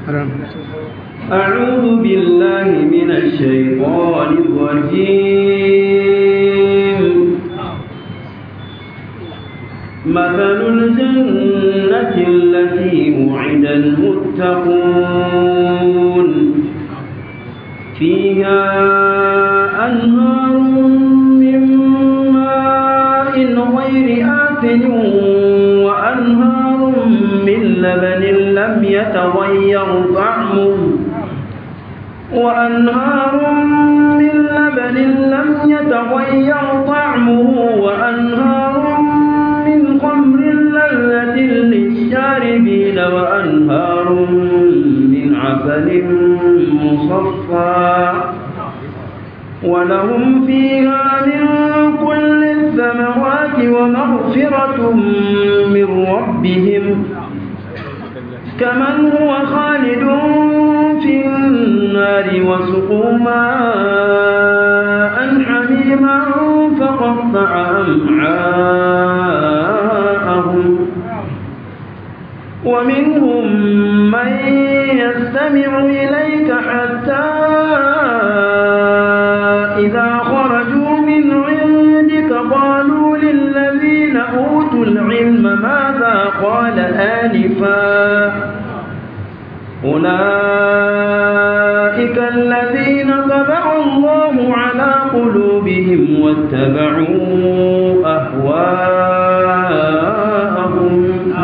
أعوذ بالله من الشيطان الرجيم. مثل الجنة التي وعد المتقون فيها أنهار من ماء غير آسن وأنهار من لبن لم يتغير طعمه وأنهار من خمر لذة للشاربين وأنهار من عسل مصفى ولهم فيها من كل الثمرات ومغفرة من ربهم كمن هو خالد في النار وسقوا ماء حميما فقطع أمعاءهم ومنهم من يستمع إليك حتى إذا خرجوا من عندك قالوا للذين أوتوا العلم ماذا قال آنفا أولئك الذين طبع الله على قلوبهم واتبعوا أهواءهم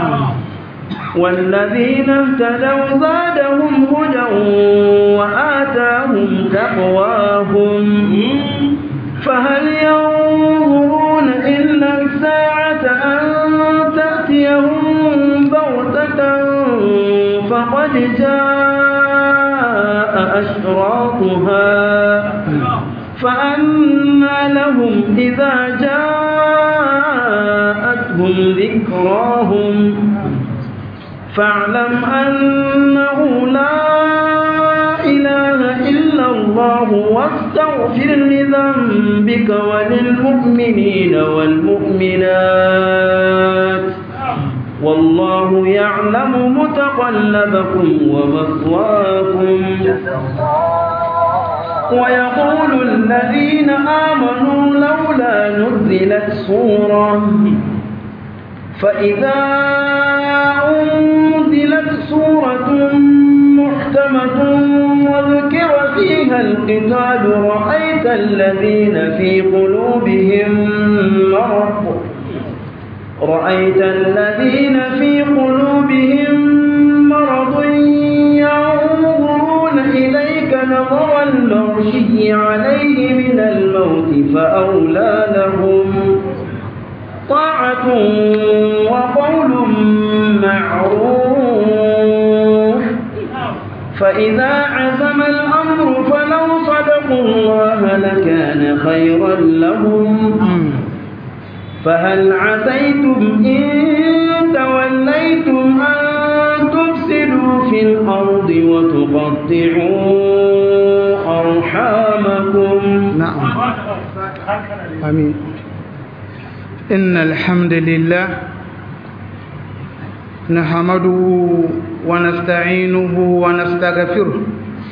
والذين اهتدوا زادهم هدى وآتاهم تقواهم فهل ينظرون إلا الساعة أن تأتيهم بغتة فقد جاء أشراطها فأنى لهم إذا جاءتهم ذكراهم فاعلم أنه لا إله إلا الله واستغفر لذنبك وللمؤمنين والمؤمنات والله يعلم متقلبكم ومثواكم ويقول الذين آمنوا لولا نزلت سورة فإذا أنزلت سورة محكمة وذكر فيها القتال رأيت الذين في قلوبهم مرض ينظرون إليك نظر المغشي عليه من الموت فأولى لهم طاعة وقول معروف فإذا عزم الأمر فلو صدقوا الله لكان خيرا لهم فهل عسيتم إن توليتم أن تفسدوا في الأرض وتقطعوا أرحامكم. نعم آمين. إن الحمد لله نحمده ونستعينه ونستغفره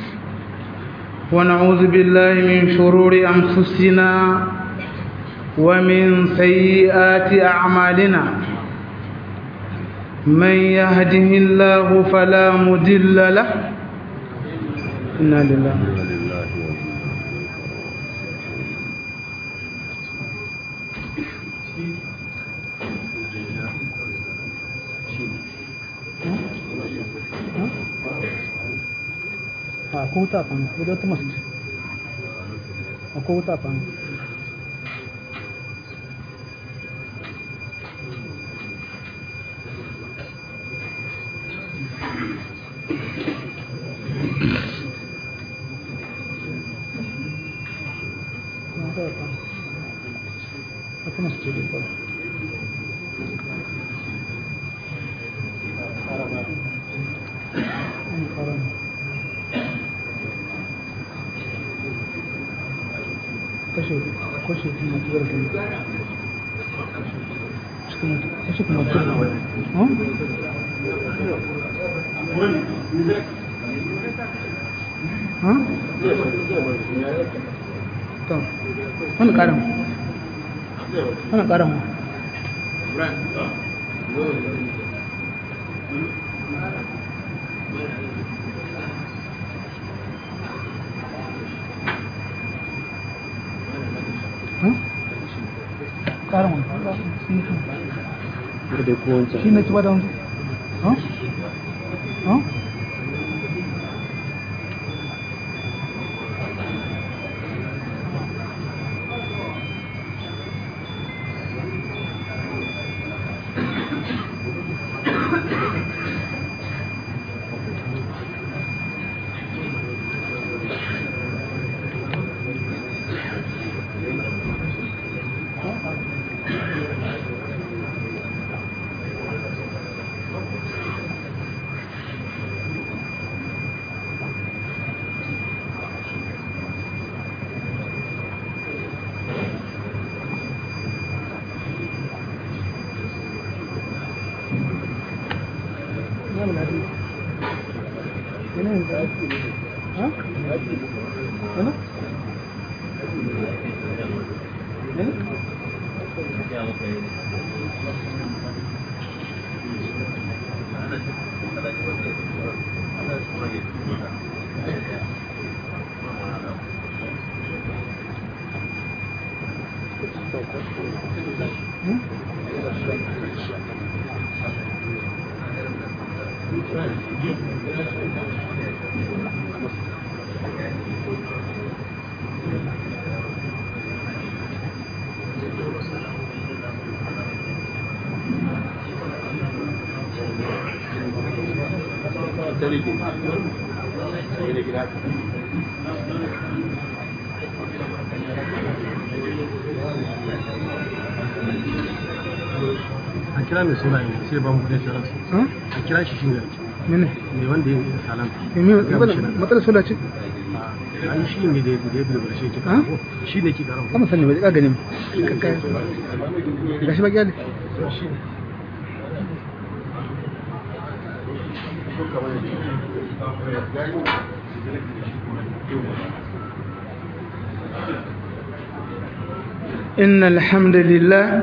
ونعوذ بالله من شرور أنفسنا ومن سيئات أعمالنا من يهده الله فلا مضل له إنا لله aku tak apa, udah tu mas. Aku tak apa. Aku mas jadi apa? Koşu motor kan. Koşu motor. Ha? ha to wannan karan karan shi ne ci ba da wanzu a kira mai suna ne sai ba mu kudin sauransu a kira shi shi ne mene mai wanda ya yi salam matsalar sola ce an shi ne da ya bilbar shi ke karo shi ne ke karo kama sani bai ka gani ga shi ba gyale إن الحمد لله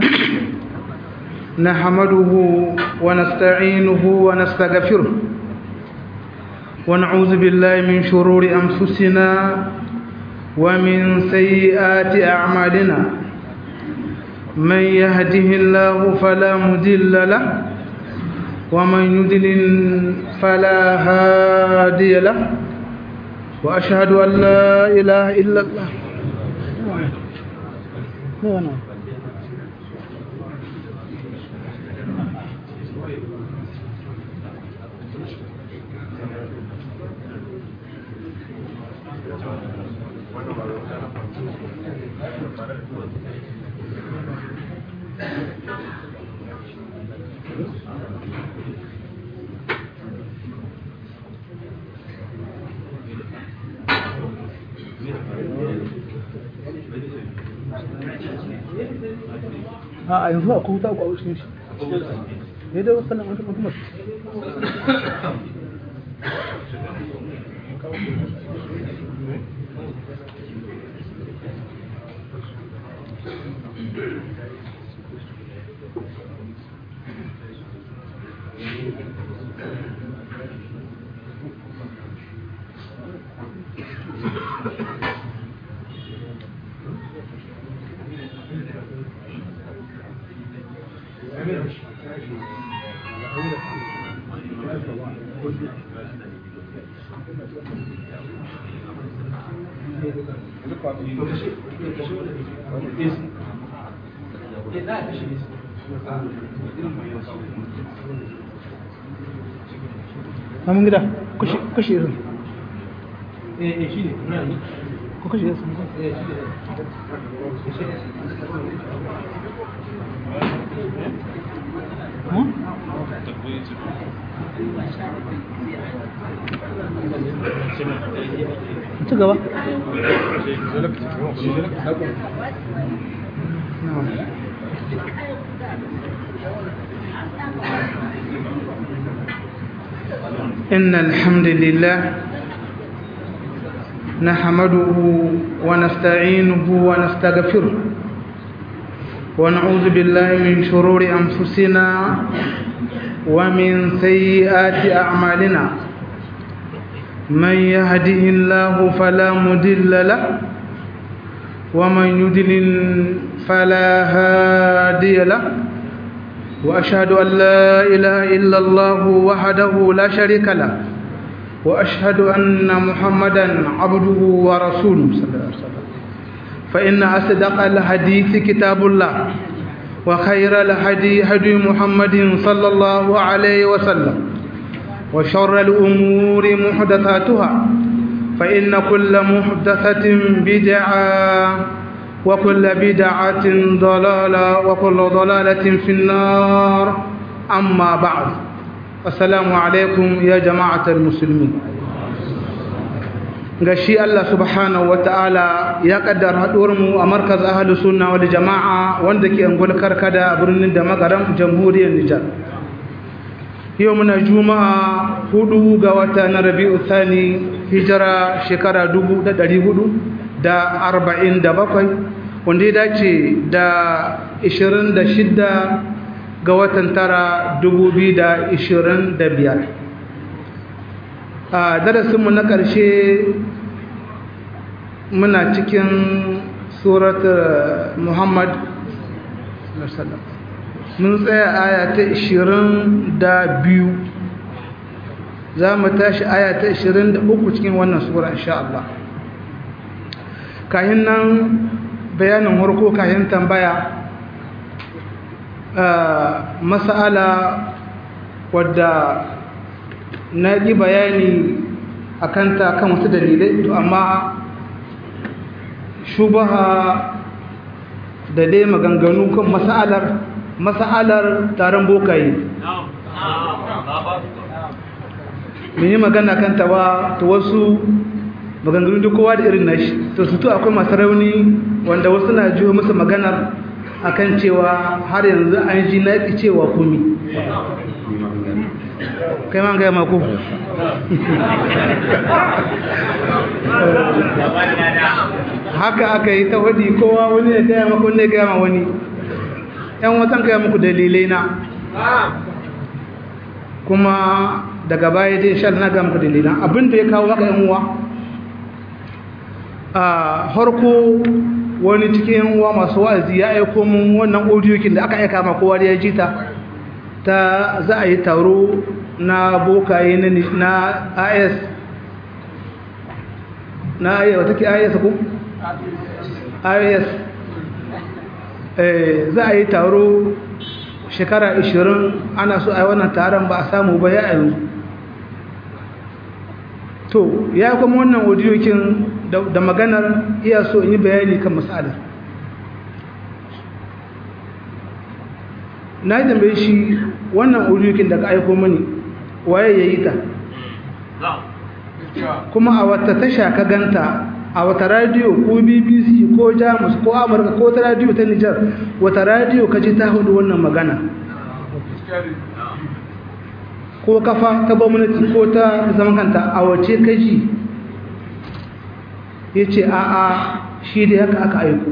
نحمده ونستعينه ونستغفره ونعوذ بالله من شرور أنفسنا ومن سيئات أعمالنا من يهده الله فلا مضل له ومن يضلل فلا هادي له وأشهد أن لا إله إلا الله yanzu ba ku huta ku a cikin shi ne da wasu nan mutum Namun gida, kashe irin. Shi ne, ko kashe irin. Ci gaba. إن الحمد لله نحمده ونستعينه ونستغفره ونعوذ بالله من شرور أنفسنا ومن سيئات أعمالنا من يهده الله فلا مضل له ومن يضلل فلا هادي له وأشهد أن لا إله إلا الله وحده لا شريك له وأشهد أن محمدا عبده ورسوله صلى الله عليه وسلم فإن أصدق الحديث كتاب الله وخير الهدي هدي محمد صلى الله عليه وسلم وشر الأمور محدثاتها فإن كل محدثة بدعة وكل بدعة ضلالة وكل ضلالة في النار أما بعد السلام عليكم يا جماعة المسلمين gashi Allah subhanahu wataala ya kaddara haduwar mu a markaz ahlus sunna wal jamaa wanda ke angol karkada a birnin da magaram jamhuriyar Nijar yau muna juma'a 4 ga wata na Rabiul Thani hijira shekara 1447 wanda ya dace da 26 ga watan tara 2025 a darasinmu na ƙarshe muna cikin surat Muhammad mun tsaya aya ta 22 za mu tashi aya ta 23 cikin wannan sura insha Allah kayan nan bayanin harko kayan tambaya mas'ala wadda na yi bayani a kanta kan wasu dalilai to amma shubaha da dai maganganu kan mas'alar taron bokaye mun yi magana kanta ba to wasu maganganu duk kowa da irin nashi to su to akwai masu rauni wanda wasu na jiwo musu maganar akan cewa har yanzu an ji na cewa kumi kai man gaya mako haka aka yi ta wadi kowa wani ya gaya mako wani ya gaya ma wani yan watan gaya muku dalilai na kuma daga baya dai sha na gaya muku dalilai na abinda ya kawo haka yan uwa a harko wani cikin uwa masu wa'azi ya aiko mun wannan audio-kin da aka aika ma kowa da ya ji ta za a yi taro na bokaye na AS na AS wata ke AS ko? AS za a yi taro shekara 20 ana so a yi wannan taron ba a samu ba ya yanzu to ya kuma wannan audio-kin da maganar iya so in yi bayani kan matsalar na yi tambaye shi wannan audio-kin da ka aiko mani waye ya yi ta kuma a wata tasha ka ganta a wata radiyo ko BBC ko Jamus ko Amurka ko ta radiyo ta Nijar wata radiyo ka ji ta hudu wannan magana ko kafa ta gwamnati ko ta zaman kanta a wace ka ji ya ce a'a shi da haka aka aiko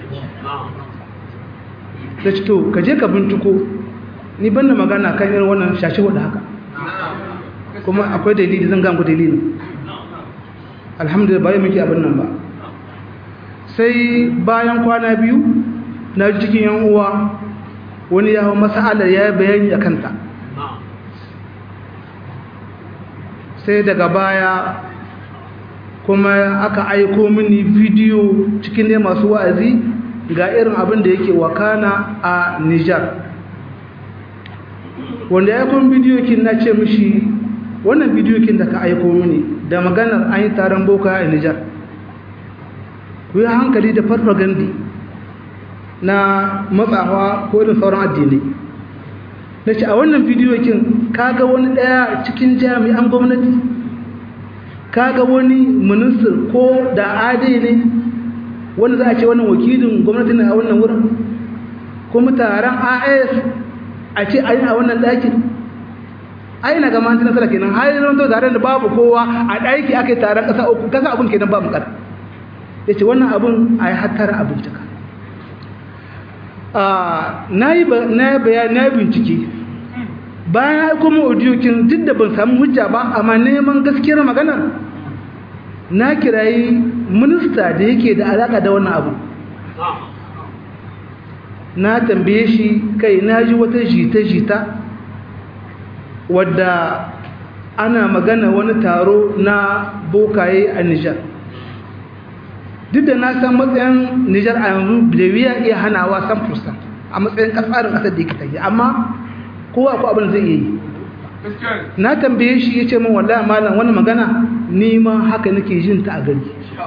da ce to ka je ka binciko ni ban da magana kan irin wannan shashi wadda haka kuma akwai dalili zan gamu dalilin alhamdulillah bayan muke abin nan ba sai bayan kwana biyu na cikin yan uwa wani ya hau masa'alar ya yi bayani a kanta sai daga baya kuma aka aiko mini bidiyo cikin ne masu wa'azi ga irin abin da yake wakana a Nijar wanda ya aiko bidiyo kin na ce mishi wannan bidiyo kin da ka aiko mini da maganar an yi taron boka a Nijar ku yi hankali da farfagandi na matsawa ko irin sauran addinai na ce a wannan bidiyo kin kaga wani daya cikin jami'an gwamnati kaga wani minister ko da ade ne wanda za a ce wannan wakilin gwamnati ne a wannan wurin kuma taron AS a ce a yi a wannan ɗakin ai ina ga man ci nasara kenan har yanzu to taron da babu kowa a ɗaki aka yi taron ƙasa uku kasa abin kenan ba mu ƙar ya ce wannan abin a yi hattara abin cika na yi bayani na bincike bayan ya kuma audiyokin duk da ban samu hujja ba amma neman gaskiyar maganar na kirayi minista da yake da alaƙa da wannan abu na tambaye shi kai na ji wata jita-jita wadda ana magana wani taro na bokaye a Nijar duk da na san matsayin Nijar a yanzu da wuya iya hanawa 100% a matsayin tsarin ƙasar da yake tafi amma kowa ko abin zai yi na tambaye shi ya ce min wallahi malam wani magana ni ma haka nake jin ta a gari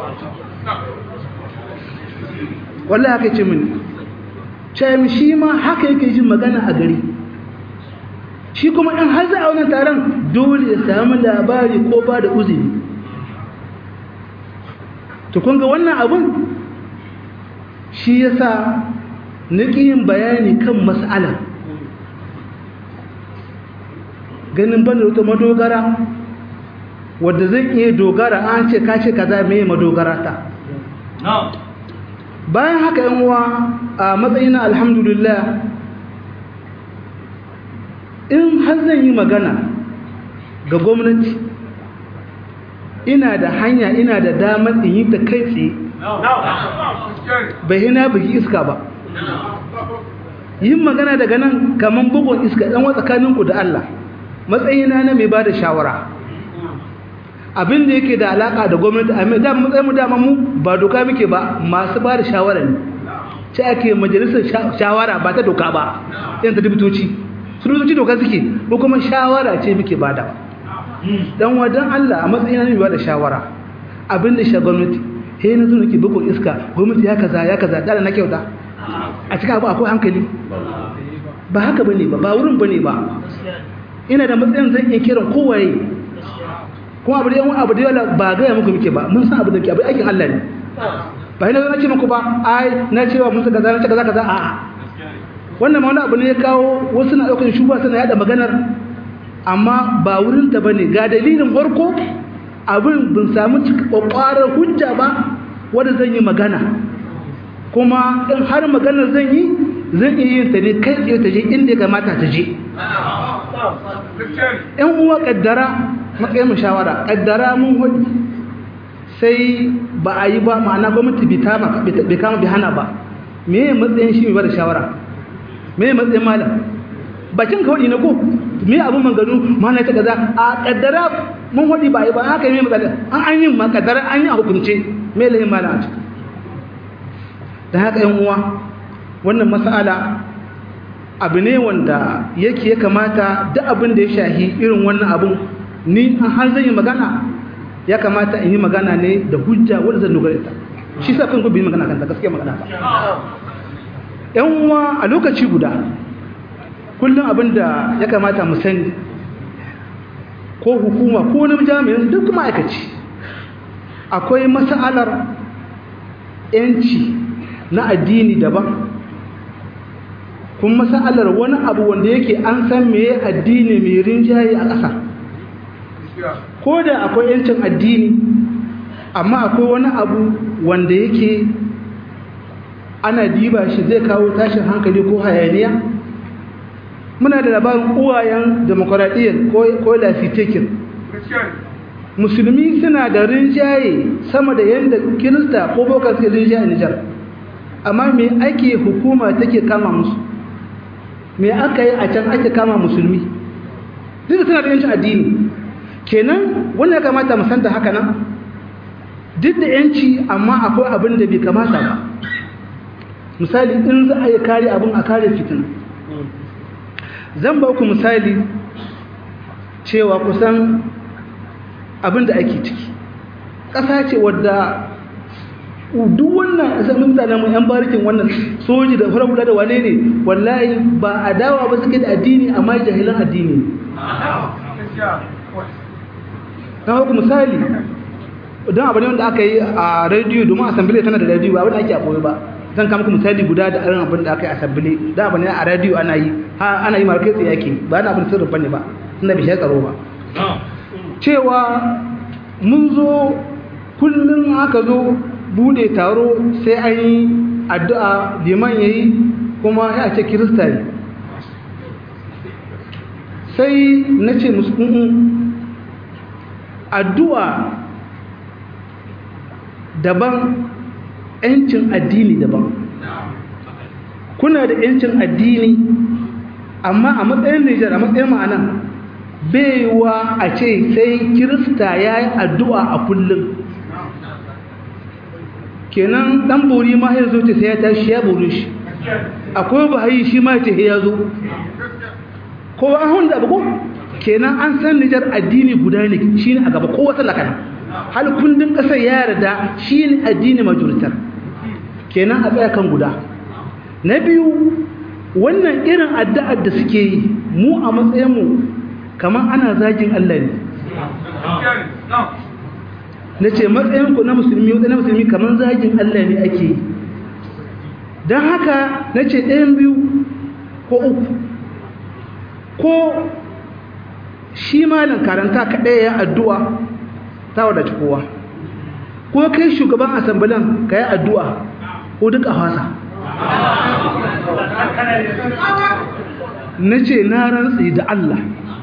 wallahi haka ce mini cewa shi ma haka yake jin magana a gari shi kuma in har za a wannan taron dole ya samu labari ko ba da uzuri to kun ga wannan abun shi yasa nake yin bayani kan mas'ala ganin ban da wata madogara wadda zan iya dogara an ce ka ce kaza me madogara ta bayan haka yan uwa a matsayina alhamdulillah in har zan yi magana ga gwamnati ina da hanya ina da damar in yi ta kai tsaye bai hina bugi iska ba yin magana daga nan kamar bugun iska ɗan tsakaninku da Allah matsayina na mai ba da shawara abin da yake da alaka da gwamnati a mai damar matsayin mu dama mu ba doka muke ba masu ba da shawara ne ce ake majalisar shawara ba ta doka ba yan ta dubitoci su dubitoci doka suke ko kuma shawara ce muke ba da dan wadan Allah a matsayina na mai ba da shawara abin da shi gwamnati he na zo nake bugun iska gwamnati ya kaza dala na kyauta a cikin abu akwai hankali ba haka bane ba wurin bane ba ina da matsayin zan iya kiran kowaye kuma abu da yawa ba gaya muku muke ba mun san abu da ke abu aikin Allah ne ba ina na ce muku ba ai na cewa mun saka kaza kaza a'a wannan ma wani abu ne ya kawo wasu na daukar shuba suna yada maganar amma ba wurin ta bane ga dalilin farko abin bin samu kwakwarar hujja ba wanda zan yi magana kuma in har maganar zan iya yin ta ne kai tsaye ta je inda ya kamata ta je ‘yan uwa ƙaddara matsayin shawara ƙaddara mun hudu sai ba a yi ba ma'ana gwamnati bai kama bi hana ba me yi matsayin shi mai ba da shawara me yi matsayin malam bakin ka hudu na ko me abin manganu mana ta gaza a ƙaddara mun hudu ba a yi ba haka yi mai matsala an yi ma ƙaddara an yi a hukunce me lahin malam a ciki da haka ‘yan uwa wannan mas'ala abu ne wanda yake ya kamata duk abin da ya shahi irin wannan abun ni an har zan yi magana ya kamata in yi magana ne da hujja wadda zan dogara ita shi sa kan gobe magana kanta gaskiya magana ba yan uwa a lokaci guda kullum abin da ya kamata mu sani ko hukuma ko wani jami'in duk ma'aikaci akwai mas'alar yanci na addini daban kuma mas'alar wani abu wanda yake an san meye addini mai rinjaye a ƙasa ko da akwai yancin addini amma akwai wani abu wanda yake ana diba shi zai kawo tashin hankali ko hayaniya muna da labarin uwayen demokuraɗiyyar ko lafitekin musulmi suna da rinjaye sama da yadda kirista ko bokar suke rinjaye a Nijar amma me ake hukuma take kama musu me aka yi a can ake kama musulmi duk suna da yancin addini kenan wannan ya kamata mu san da haka nan duk da yanci amma akwai abin da bai kamata ba misali in za a yi kare abin a kare fitina zan ba ku misali cewa kusan abin da ake ciki ƙasa ce wadda duk wannan asalin mutanen mu yan barikin wannan soji da farar da wane ne wallahi ba adawa ba suke da addini amma jahilan addini na haka misali don abu ne wanda aka yi a rediyo domin asambile tana da rediyo ba abin da ake a ɓoye ba zan kama misali guda da irin abin da aka yi asambile da abu ne a rediyo ana yi markai tsaye ake ba na abin sirrin bane ba na bishe tsaro ba cewa mun zo kullum aka zo bude taro sai an yi addu'a liman yayi kuma ya ce kirista ne sai na ce musu addu'a daban ‘yancin addini daban kuna da ‘yancin addini amma a matsayin Nijar a matsayin ma'ana baiwa a ce sai kirista ya yi addu'a a kullum kenan ɗan bori ma ya zo ce sai ya tashi ya bori shi akwai bahayi shi ma ce ya zo kowa an hundu abu ko kenan an san Nijar addini guda ne shi ne a gaba kowa talaka hal kundin ƙasar ya yarda shi ne addini majoritar kenan a tsaya kan guda na biyu wannan irin addu'ar da suke yi mu a matsayinmu kamar ana zagin Allah ne na ce matsayinku na musulmi kamar zagin Allah ne ake yi don haka na ce ɗayan biyu ko uku ko shi malam karanta kaɗai ya addu'a ta wadaci kowa ko kai shugaban asambilan ka yi addu'a ko duk a fasa na ce na rantsi da Allah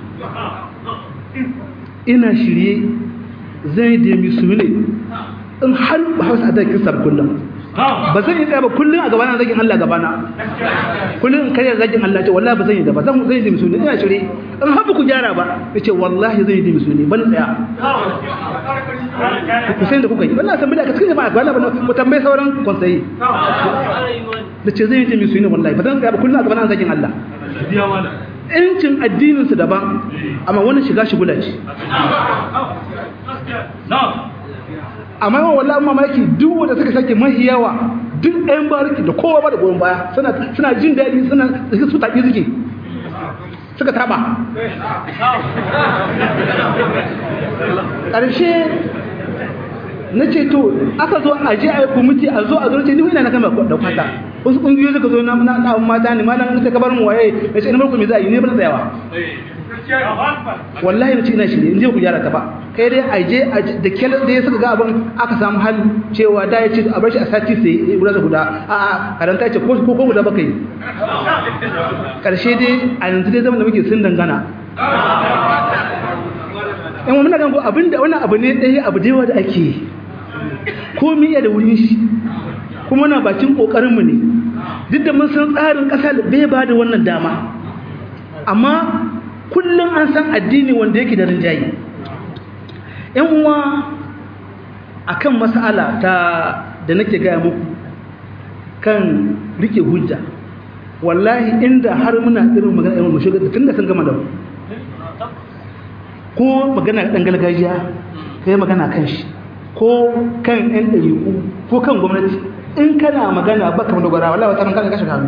ina shirye zai da musulmi in har ba hausa da kisar kullum ba zan yi ba kullum a gabana zagin Allah gabana kullum in kai zagin Allah ce wallahi ba zan yi da ba zan yi da musulmi ina shirye in har ba ku gyara ba nace wallahi zan yi da musulmi ban tsaya ku sai da kuka yi wallahi san bida ka cikin ba wallahi ba tambaye sauran konsayi nace zan yi da musulmi wallahi ba zan tsaya ba kullum a gabana zagin Allah yancin addinin su daban amma wannan shiga shi gulaci amma yawan wallah mamaki duk wanda suka sake mahi yawa duk ɗayan bariki da kowa ba da goyon baya suna jin daɗi suna su taƙi suke suka taɓa ƙarshe na ce to aka zo a je a yi kwamiti a zo a zo ce ni ina na kama da kwata wasu ƙungiyoyi suka zo na mata ne malam ta kabar mu waye na ce ina barku me za a yi ne ba na tsayawa wallahi na ce ina shirye in je ku gyara ta ba kai dai a je da kyal da ya suka ga abin aka samu hali cewa da ya ce a bar shi a sati sai guda a karanta ce ko guda baka yi karshe dai a yanzu dai zama da muke sun dangana yan muna gango abinda wani abu ne ɗaya abu da yawa da ake yi ko miya da wurin shi kuma na bakin ƙoƙarinmu ne duk da mun san tsarin ƙasa da bai ba da wannan dama amma kullum an san addini wanda yake da rinjaye yan uwa akan mas'ala da nake gaya muku kan rike hujja wallahi inda har muna irin magana irin mushiga tun da sun gama da mu ko magana dan gargajiya kai magana kan shi ko kan yan ɗariƙu ko kan gwamnati in kana magana baka madogara wallahi wata kan kashe kanu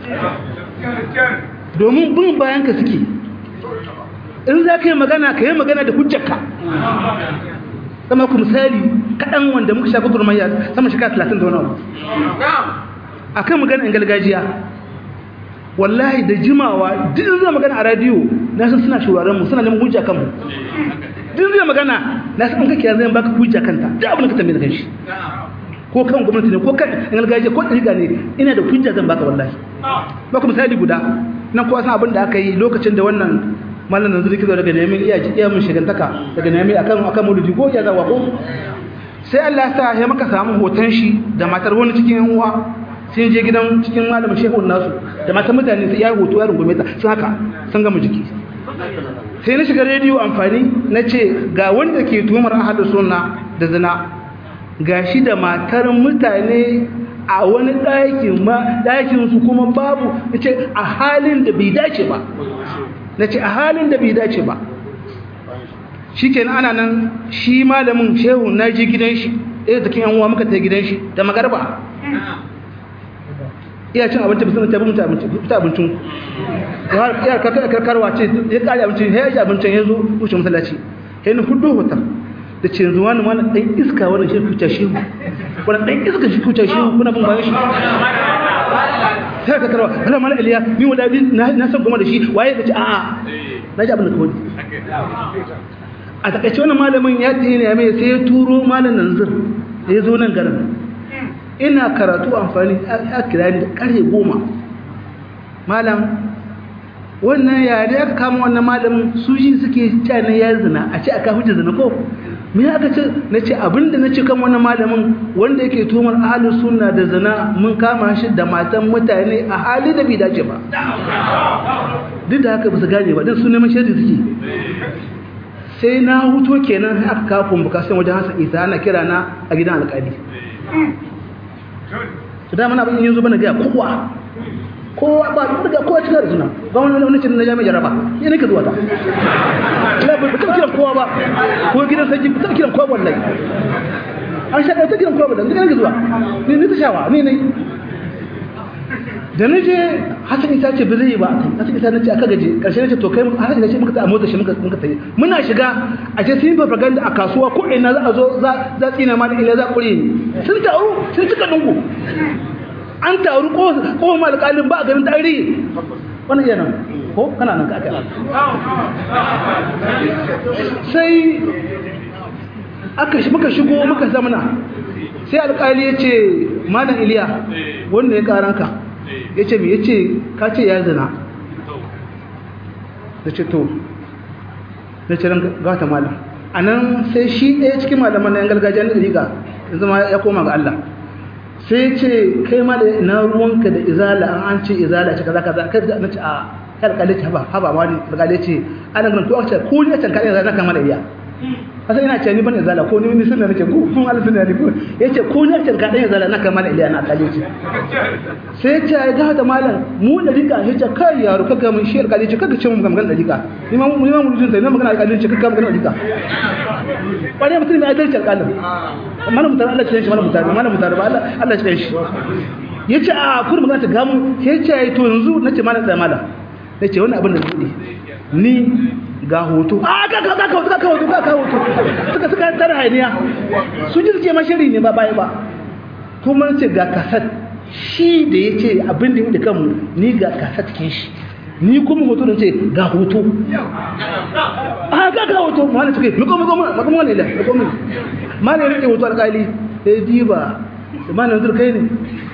domin bin bayan ka suke in za ka yi magana da hujjarka sama ku misali kaɗan wanda muka shafi gurmayya sama shekara 30 da wani abu a kan magana in gargajiya wallahi da jimawa duk zai magana a radiyo na san suna shuraren mu suna neman hujja kanmu duk zai magana na san kake yanzu baka hujja kanta duk abin da ka tambaye kan shi ko kan gwamnati ne ko kan in gargajiya ko ɗariƙa ne ina da hujja zan baka wallahi ba ku misali guda nan kowa san abin da aka yi lokacin da wannan mallan nan zuri kizo daga neman iya mun shigantaka daga neman akan mulki ko ya zawa ko sai Allah ya sa ya maka samu hoton shi da matar wani cikin yan uwa sai je gidan cikin malamin shehu nasu da matar mutane sai ya hoto ya rungume ta sun haka sun gama jiki sai na shiga rediyo amfani na ce ga wanda ke tuhumar ahlus sunna da zina gashi da matar mutane a wani ɗakin su kuma babu nace a halin da bai dace ba nace a halin da bai dace ba shikenan ana nan shi malamin shehu na je gidan shi ɗaya da kin yan uwa muka ta gidan shi da magarba iya cin abinci bisan ta fita abincin iya karkarwa ce ya kare abincin ya yi abincin ya zo wuce masallaci ya ni hudu hotar da ce yanzu wani ɗan iska wani shi kuta shi wani ɗan iska shi kuta shi kuna bin bayan shi sai ka karwa Allah mala Iliya ni wada na san kuma da shi waye da ci a'a na ji abin da kawai a takaice wannan malamin ya tiye ne mai sai ya turo malam Nanzir ya zo nan garin ina karatu amfani a kira ni da karfe 10 malam wannan yare aka kama wannan malamin su ji suke cewa ya zina a ce aka hujja zina ko me aka ce nace abinda nace kan wannan malamin wanda yake tumar ahlus sunna da zina mun kama shi da matan mutane a hali da bai dace ba duk da haka ba su gane ba dan su neman shari suke sai na huto kenan aka kawo convocation wajen Hassan Isa ana kira na a gidan alƙali to da mana abin yanzu bana ga kowa ba daga kowa cikin arzuna ba wani cin na jami'a jaraba ya nake zuwa ta ina ba ta kiran kowa ba ko gidan sarki ta kiran kowa wallahi an shaɗa ta kiran kowa ba da nake zuwa ni ta shawa ni da naje Hassan Isa ce ba zai yi ba Hassan Isa nace aka gaje karshe nace to kai Hassan Isa ce muka ta motsa shi muka tayi muna shiga a ce sun propaganda a kasuwa ko ina za a zo za tsina ma da ila za kure sun taru sun cika dungu an taru ko ma alƙalin ba a garin tarihi wannan yana ko kana nan ka aka sai muka shigo muka zamana sai alƙali ya ce malam Iliya wanda ya karanka ya ce me ya ce ka ce ya zina da ce to na ce gata malam a nan sai shi ɗaya cikin malaman na yan gargajiya na ɗariƙa yanzu ma ya koma ga Allah sai ce kai ma da na ruwanka da izala an ce izala ce kaza kaza kai na ce a alƙali ce haba ma ne alƙali ce ana ganin to a ce ko ni a can kaɗai izala kan mala iya kasa ina ce ni ban izala ko ni sun da nake ku kun Allah sunna ne ko yace ko ni a can kaɗai izala na kan mala iya na alƙali ce sai ce ya ga da malam mu da rika yace kai yaro kaga mun shi alƙali ce kaga ce mun magana da rika ni ma mun jin sai na magana alƙali ce kaga magana da rika wani mutum mai adalci alƙalin mana mutane Allah ce shi mana mutane ba Allah ce shi yace a kun magana ta gamu yace to yanzu nace mana da mala nace wannan abin da zai ni ga hoto a ka hoto suka tare hayaniya su ji suke mashari ne ba bai ba kuma nace ga kasat shi da yace abin da yake kanmu ni ga kasat kin shi ni kuma hoto da ce ga hoto a ga hoto mana suke miko ne la mana ya rike hoto alƙali sai diba mana yanzu kai ne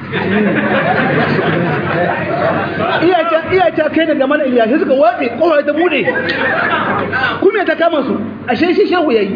iya ta kai daga mana iya sai suka watse kowa ta bude kuma ta kama su ashe shi shehu yayi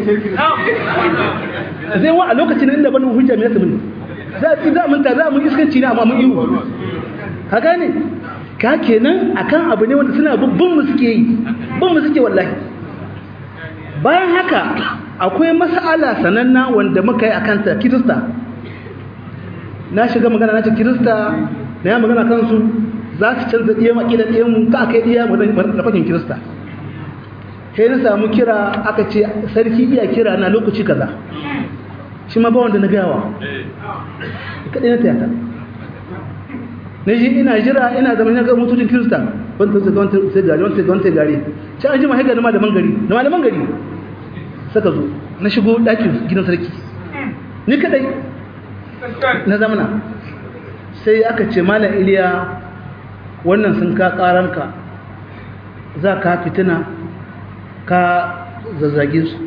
zai wa a lokacin inda banu hujja mai tabbata za mun iskanci ne amma mun yi ka gane ka kenan akan abu ne wanda suna bin mu suke wallahi bayan haka akwai mas'ala sananna wanda muka yi akan ta Kirista na shiga magana na ce Kirista na ya magana kansu za su canza ɗiyan makila ɗiyan mu ka kai ɗiya da fakin Kirista sai na samu kira aka ce sarki iya kira na lokaci kaza shi ma ba wanda na gawa kaɗai na tiyata na ji ina jira ina zama na ga motocin Kirista wanda sai gari sai an ji mahaiga da malaman gari suka zo na shigo ɗakin gidan sarki ni kadai na zamana sai aka ce malam Iliya wannan sun ka ƙaranka za ka fitina ka zazzage su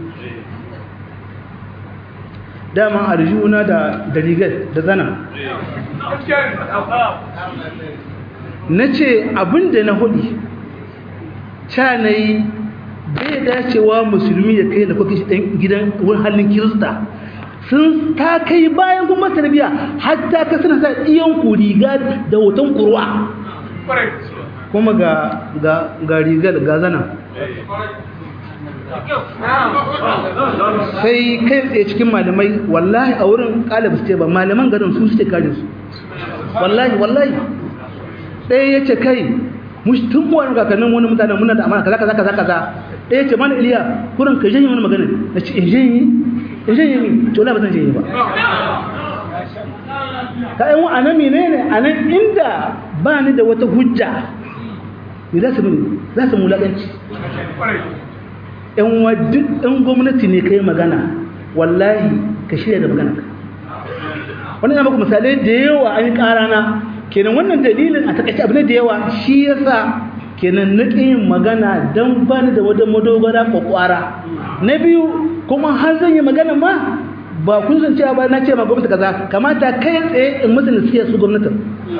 dama arjuna da rigar da zana na ce abinda na hudi ca na yi bai dacewa musulmi ya kai da kwaki shi ɗan gidan wurin halin Kirista sun ta kai bayan kuma tarbiya hatta ka suna sa iyan ku riga da hoton kurwa kuma ga rigar ga zana sai kai tsaye cikin malamai wallahi a wurin kalib su ce ba malaman garin su suke kare su wallahi ɗaya ya ce kai tun wani kakannin wani mutane muna da amana kaza ɗaya ce mana Iliya kurin ka janye wani magana na ce in janye mi to na ba zan janye ba ka yi wa anan menene anan inda ba ni da wata hujja ne za su mulaƙanci yan wa duk ɗan gwamnati ne ka yi magana wallahi ka shirya da magana wani na maka misalai da yawa an yi ƙarana kenan wannan dalilin a takaice abu ne da yawa shi yasa kenan na yin magana don bani da wadda madogara kwakwara na biyu kuma har zan yi magana ma ba kun san cewa ba na ce ma gwamnati kaza kamata kai tsaye in musu nasiya su gwamnatin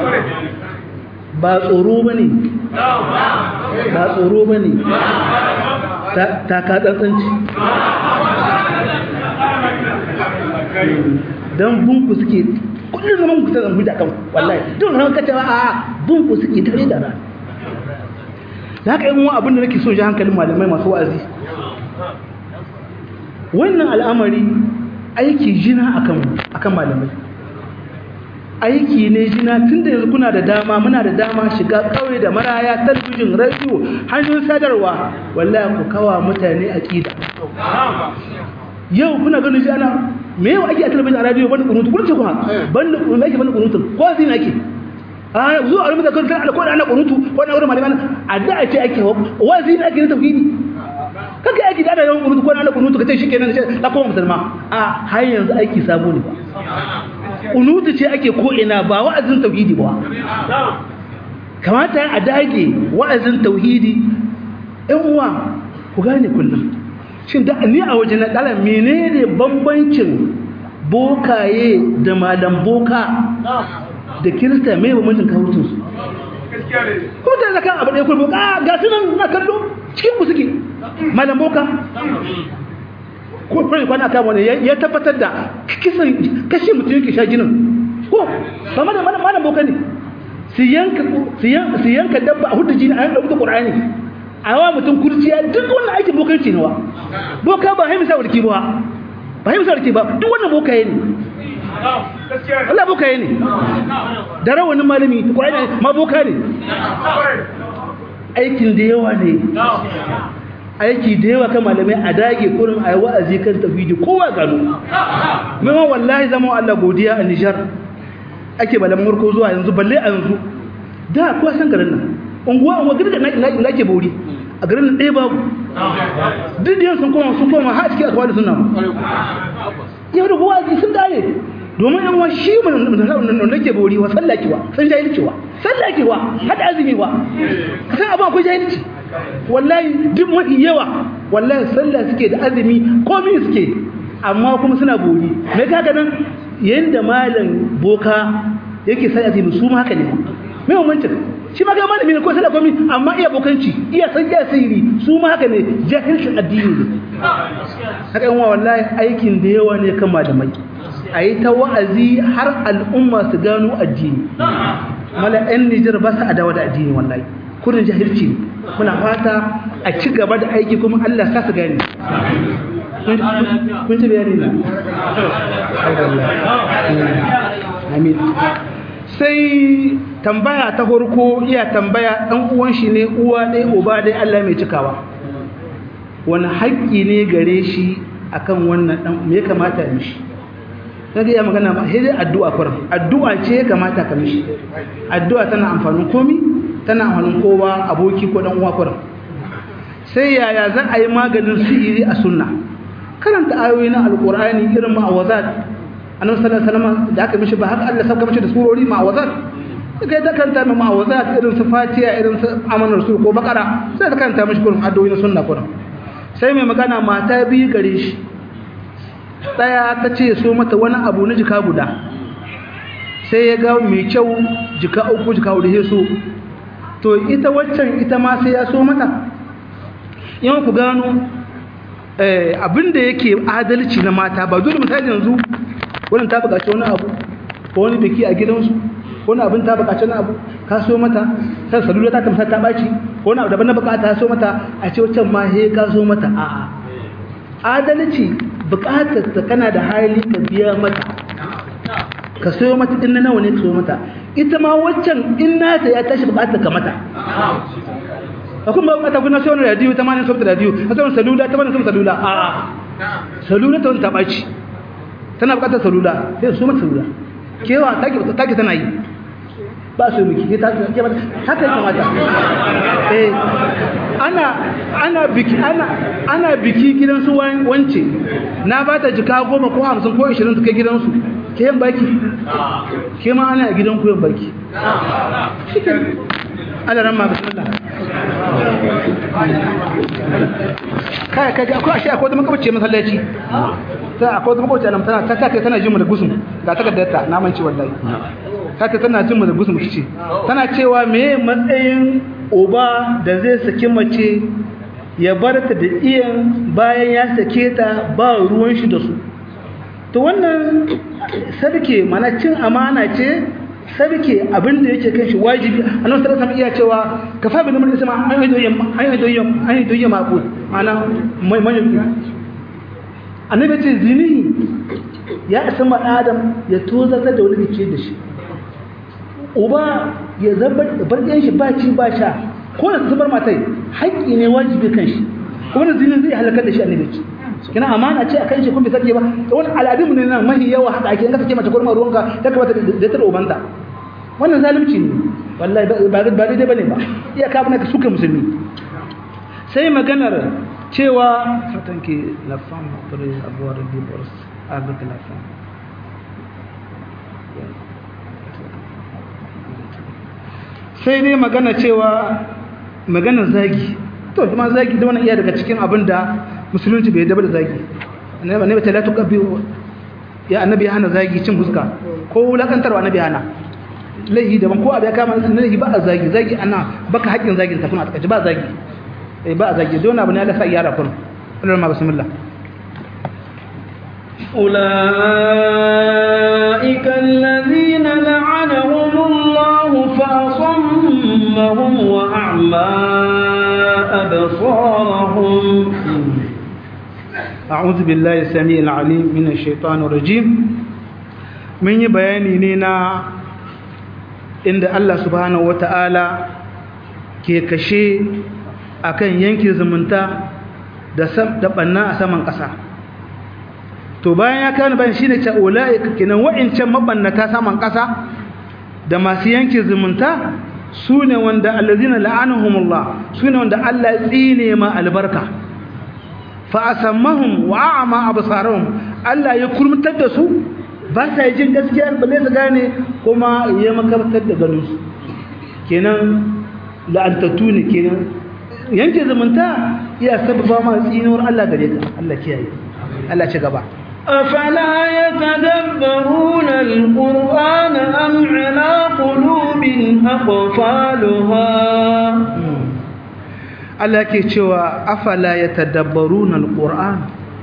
ba tsoro ba ne ba tsoro ba ne ta ka tsantsanci don bunku suke kullum zaman ku ta zambu da kan wallahi don ran kace ba a bunku suke tare da ran da haka yin abin da nake so ji hankalin malamai masu wa'azi wannan al'amari aiki jina akan malamai aiki ne jina tun da yanzu kuna da dama muna da dama shiga kawai da maraya talabijin radio hanyoyin sadarwa wallahi ku kawa mutane aqida yau kuna ganin shi ana me yau ake a talabijin a radio banda kunutu kun ce kuma banda kunutu ake banda kunutu ko zai ne ake a zo a rubuta kan ko ana kunutu ko na wurin malaman addu'a ce ake wazi ne ake na tauhidi kake aiki da yawan kunutu ko ana kunutu kace shikenan sai la kuma musulma a har yanzu aiki sabo ne ba kunutu ce ake ko ina ba wa'azin tauhidi ba kamata a dage wa'azin tauhidi ɗan uwa ku gane kullum shin da ni a waje na dala menene bambancin bokaye da malam boka da kirista mai bambancin kawurtun su ko da zakan abu da ya kurbo ga sunan na kallo cikin ku suke malam boka ko kwana ta wani ya tabbatar da kashe mutum yake sha jinin ko ba malam boka ne su yanka dabba a hudu jini a yanka hudu ƙur'ani a yawa mutum kurciya duk wannan aikin bokarci ne wa boka ba haimisa warki ba duk wannan bokaye ne Allah bokaye ne da rawanin malami ƙur'ani ma boka ne aikin da yawa ne aiki da yawa kan malamai a dage kurin a yi wa'azi kan tafidi kowa gano maimakon wallahi zama Allah godiya a Nijar ake malamin murko zuwa yanzu balle a yanzu da kuwa san garin nan unguwa girga na ke bauri a garin nan ɗaya babu duk da sun koma ha cikin akwai da suna yau da wa'azi sun dare domin yan wani shi mun nake bauri wa sallakewa san jahilcewa hada azumi wa san abin akwai jahilci wallahi duk mafi yawa wallahi sallah suke da azumi komai suke amma kuma suna bori me kaga nan yanda malam boka yake sai azumi su ma haka ne me umancin shi ma ga malami ne ko sallah komai amma iya bokanci iya san iya sirri su ma haka ne jahilcin addini ne haka yan wallahi aikin da yawa ne kan malamai ayi ta wa'azi har al'umma su gano addini mala ɗan Nijar ba su adawa da addini wallahi kurin jahilci ne muna fata a ci gaba da aiki kuma Allah sa su gani kun ci bayani na amin sai tambaya ta farko iya tambaya ɗan uwan shi ne uwa ɗaya uba ɗaya Allah mai cikawa wani haƙƙi ne gare shi akan wannan ɗan me ya kamata ya mishi na ga ya magana ma sai dai addu'a kurin addu'a ce ya kamata ka mishi addu'a tana amfanin komi tana amfanin kowa aboki ko dan uwa kurin sai yaya za a yi maganin sihiri a sunna karanta ayoyi na alqur'ani irin ma'awazat annabi sallallahu alaihi wasallam da aka mishi ba haka Allah sauka mishi da surori ma'awazat kai da karanta ma'awazat irin su fatiha irin su amanar rasul ko bakara sai ka karanta mishi kurin addu'o'i na sunna kurin sai mai magana mata biyu gare shi daya ta ce so mata wani abu na jika guda sai ya ga mai kyau jika uku jika hudu ya so to ita waccan ita ma sai ya so mata yawan ku gano abinda yake adalci na mata ba dole misali yanzu wannan ta buƙaci wani abu ko wani biki a gidansu ko wani abin ta buƙaci wani abu ka so mata sai salula ta tamsa ta baci ko wani abu daban na buƙata so mata a ce waccan ma he ka so mata a'a adalci buƙatar ta kana da hali ka biya mata ka so mata din nawa ne ka so mata ita ma waccan in nata ya tashi buƙatar ka mata akwai ba buƙatar kuna sai wani radio ta ma ne sabta radio ta sai salula ta ma ne sabta salula a'a salula ta wani ta baci tana buƙatar salula sai so mata salula kewa take tana yi ba su miki haka ya kamata ana biki gidan su wance na ba ta jika 10 ko 50 ko 20 su kai gidansu ke yan baki ke ma ana gidan ku yan baki Allah ran ma bismillah kai akwai ashe akwai da makabace masallaci ta akwai da makabace nan tana ta kai tana jin mu da gusum ga takaddarta na manci wallahi haka tana jin mu da gusum kici tana cewa me matsayin uba da zai saki mace ya bar ta da iyan bayan ya sake ta ba ruwan shi da su to wannan sarki mana cin amana ce sarki abin da yake kan shi wajibi annabi sallallahu alaihi iya cewa kafa bi namun isma ayi doyya maqul mana manyan annabi ce zini ya isma adam ya tozata da wani ce da shi uba ya zabar barkin shi ba ci ba sha ko da zubar matai haƙƙi ne wajibi kan shi kuma da zini zai halakar da shi annabi ce kina amana ce akan shi kun bai sake ba wani al'adun ne nan mahi yawa haka ake in ka sake mace kurma ruwanka ta kamata da ta ubanta wannan zalunci ne wallahi ba daidai bane ba iya ka bane ka suka musulmi sai maganar cewa fatanki la femme pour avoir un divorce avec la femme sai dai magana cewa maganar zagi to kuma zagi da wannan iya daga cikin abin da musulunci bai daba da zagi annabi ta latu kabi ya annabi ya hana zagi cin fuska ko wulakantarwa annabi hana laihi daban ko abu ya kama laihi ba a zagi ana baka haƙƙin zagin ta kuna takaci ba zagi ba a zagi don abu ne Allah sa yara kun Allah ma bismillah أولئك الذين لعنهم الله فأصمهم وأعمى أبصارهم أعوذ بالله السميع العليم من الشيطان الرجيم من بياني لنا عند الله سبحانه وتعالى ke kashe akan yanke zumunta da banna a saman ƙasa to bayan ya kana bayan shine ta ulaika kenan wa'incan mabannata saman ƙasa da masu yanke zumunta sune wanda allazina la'anahumullah sune wanda Allah ya tsine ma albarka fa asammahum wa a'ma absarahum Allah ya kurmutar da su ba sa jin gaskiya balle su gane kuma ya makartar da ganin su kenan la'antatu ne kenan yanke zumunta iya sababa ma tsinuwar Allah gare ka Allah kiyaye Allah ci gaba أفلا يتدبرون القرآن أم على قلوب أقفالها Allah ke cewa afala yatadabbaruna alquran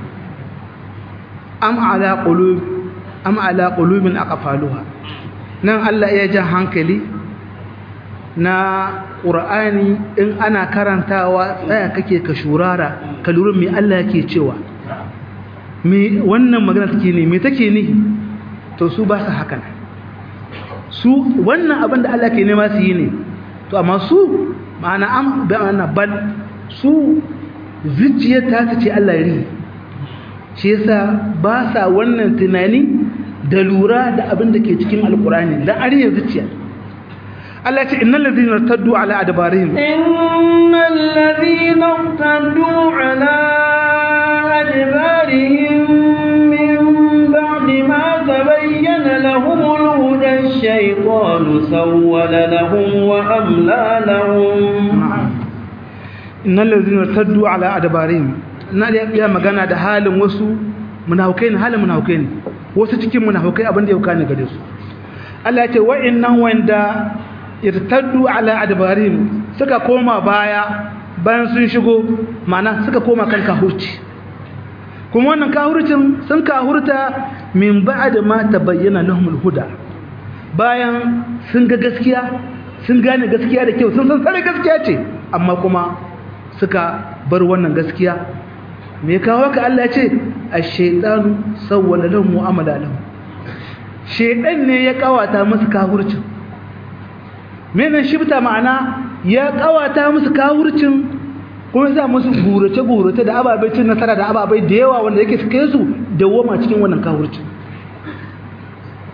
am ala qulubin aqfaluha nan Allah ya ja hankali na qur'ani in ana karantawa tsaya kake ka shurara ka lura me Allah yake cewa me wannan magana take ne me take ne to su ba su hakan su wannan abin da Allah ke nema su yi ne to amma su ma'ana bal su zuciyar ta ce Allah ri shi yasa ba sa wannan tunani da lura da abin da ke cikin alkurani da ariyar zuciya Allah ce innal ladhina irtaddu ala adbarihim innal ladhina irtaddu ala adbarihim min ba'di ma tabayyana lahum al-huda ash-shaytanu sawwala lahum wa amla lahum innal ladhina irtaddu ala adbarihim na ya magana da halin wasu munafikai ne halin munafikai ne wasu cikin munafikai abin da ya kane gare su Allah ya ce wa'annan wanda irtaddu ala adbarihim suka koma baya bayan sun shigo ma'ana suka koma kan kahurci kuma wannan kahurcin sun kahurta min ba'd ma tabayyana lahumul huda bayan sun ga gaskiya sun gane gaskiya da kyau sun san sai gaskiya ce amma kuma suka bar wannan gaskiya me kawo ka Allah ya ce ash-shaytanu sawwala lahum mu'amala lahum shaytan ne ya kawata musu kahurcin menan shibta ma'ana ya kawata musu kahurcin kuma za musu gurace da ababai cin nasara da ababai da yawa wanda yake suke su dawoma cikin wannan kahurcin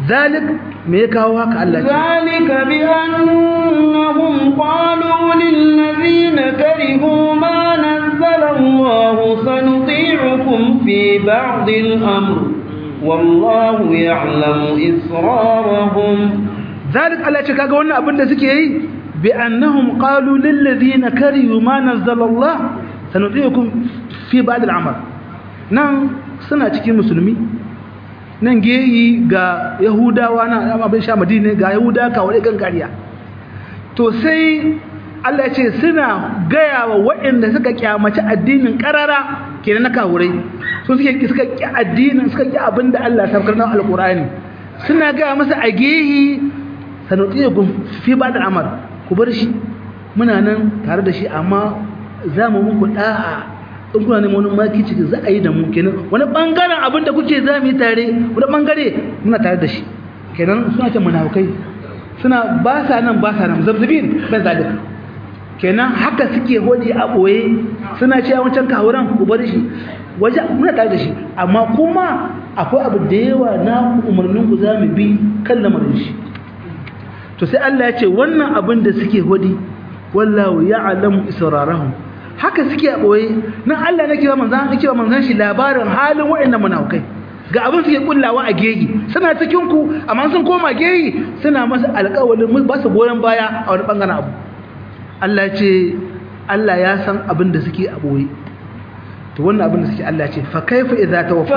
zalik me ya kawo haka Allah ce zalika bi annahum qalu lil ladina karihu ma nazzala Allah sanuti'ukum fi ba'd al-amr wallahu ya'lamu israrahum zalik Allah ce kaga wannan abin da suke yi bi annahum qalu lil ladina karihu ma nazzala Allah sanuti'ukum fi ba'd al-amr nan suna cikin musulmi nan geyi ga yahudawa na abin sha madina ga yahuda kawai gangariya to sai Allah ya ce suna gaya wa waɗanda suka kyamaci addinin karara kenan na kawurai sun suka ki addinin suka ki abinda Allah ya saukar na alqur'ani suna gaya masa a geyi sanutiyakum fi ba'd al-amr ku bar shi muna nan tare da shi amma za mu muku da'a in kuna neman wani makici za a yi da mu kenan wani bangaren abin da kuke za mu yi tare wani bangare muna tare da shi kenan suna ce munafukai suna ba sa nan zabzabin ban zalika kenan haka suke hodi a boye suna ce wancan kawuran ku bar shi waje muna tare da shi amma kuma akwai abu da yawa na umarnin ku za mu bi kan lamarin shi to sai Allah ya ce wannan abin da suke hodi wallahu ya'lamu israrahum haka suke a boye nan Allah nake ba manzan shi labarin halin waɗannan munafikai ga abin suke kullawa a gegi suna cikin ku amma sun koma gegi suna masa alƙawarin ba su goren baya a wani bangaren abu Allah ce Allah ya san abin da suke a boye to wannan abin da suke Allah ce fa kaifa idza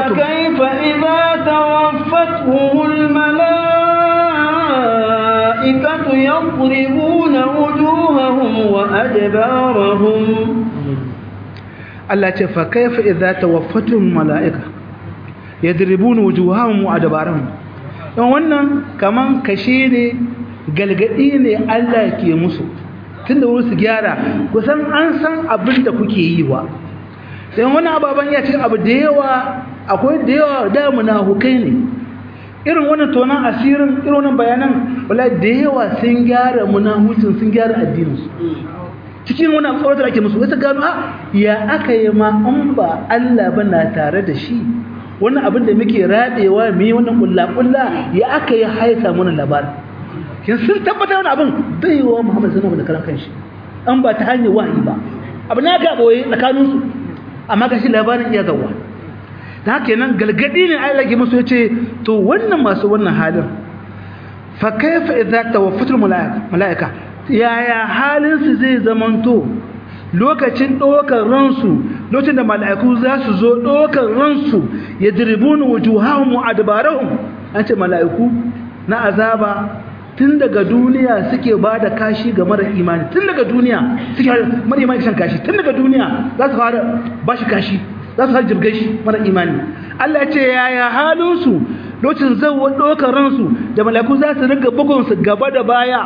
tawaffatuhumul malaa'ikatu yadribuna wujuhahum wa adbarahum Allah ce fa kaifa idza tawaffatum malaika yadribuna wujuhahum wa adbarahum dan wannan kaman kashe ne galgadi ne Allah ke musu tunda wurin su gyara kusan an san abin da kuke yi wa dan wannan ababan ya ce abu da yawa akwai da yawa da munafukai ne irin wannan tonan asirin irin wannan bayanan wallahi da yawa sun gyara munafucin sun gyara addinin su cikin wani tsoron da ake musu wata gano ya aka yi ma an ba Allah ba na tare da shi wannan abin da muke radewa mai wannan kulla ya aka yi haisa mana labarin kin sun tabbatar wani abin bai wa Muhammad sallallahu alaihi wasallam da kanshi an ba ta hanyar wahayi ba abu na ga boye tsakanin su amma gashi labarin iya gawa da haka nan galgadi ne Allah ya musu yace to wannan masu wannan halin fa kayfa idza tawaffatul malaika yaya halinsu zai zamanto lokacin ɗaukar ransu lokacin da mala'iku za su zo ɗaukar ransu ya diribunu wujuhahum wa adbarahum an ce mala'iku na azaba tun daga duniya suke ba da kashi ga mara imani tun daga duniya suke mara imani shan kashi tun daga duniya za su fara ba shi kashi za su fara jirgin shi mara imani Allah ya ce yaya halinsu lokacin zauwa ɗaukar ransu da mala'iku za su riga bugunsu gaba da baya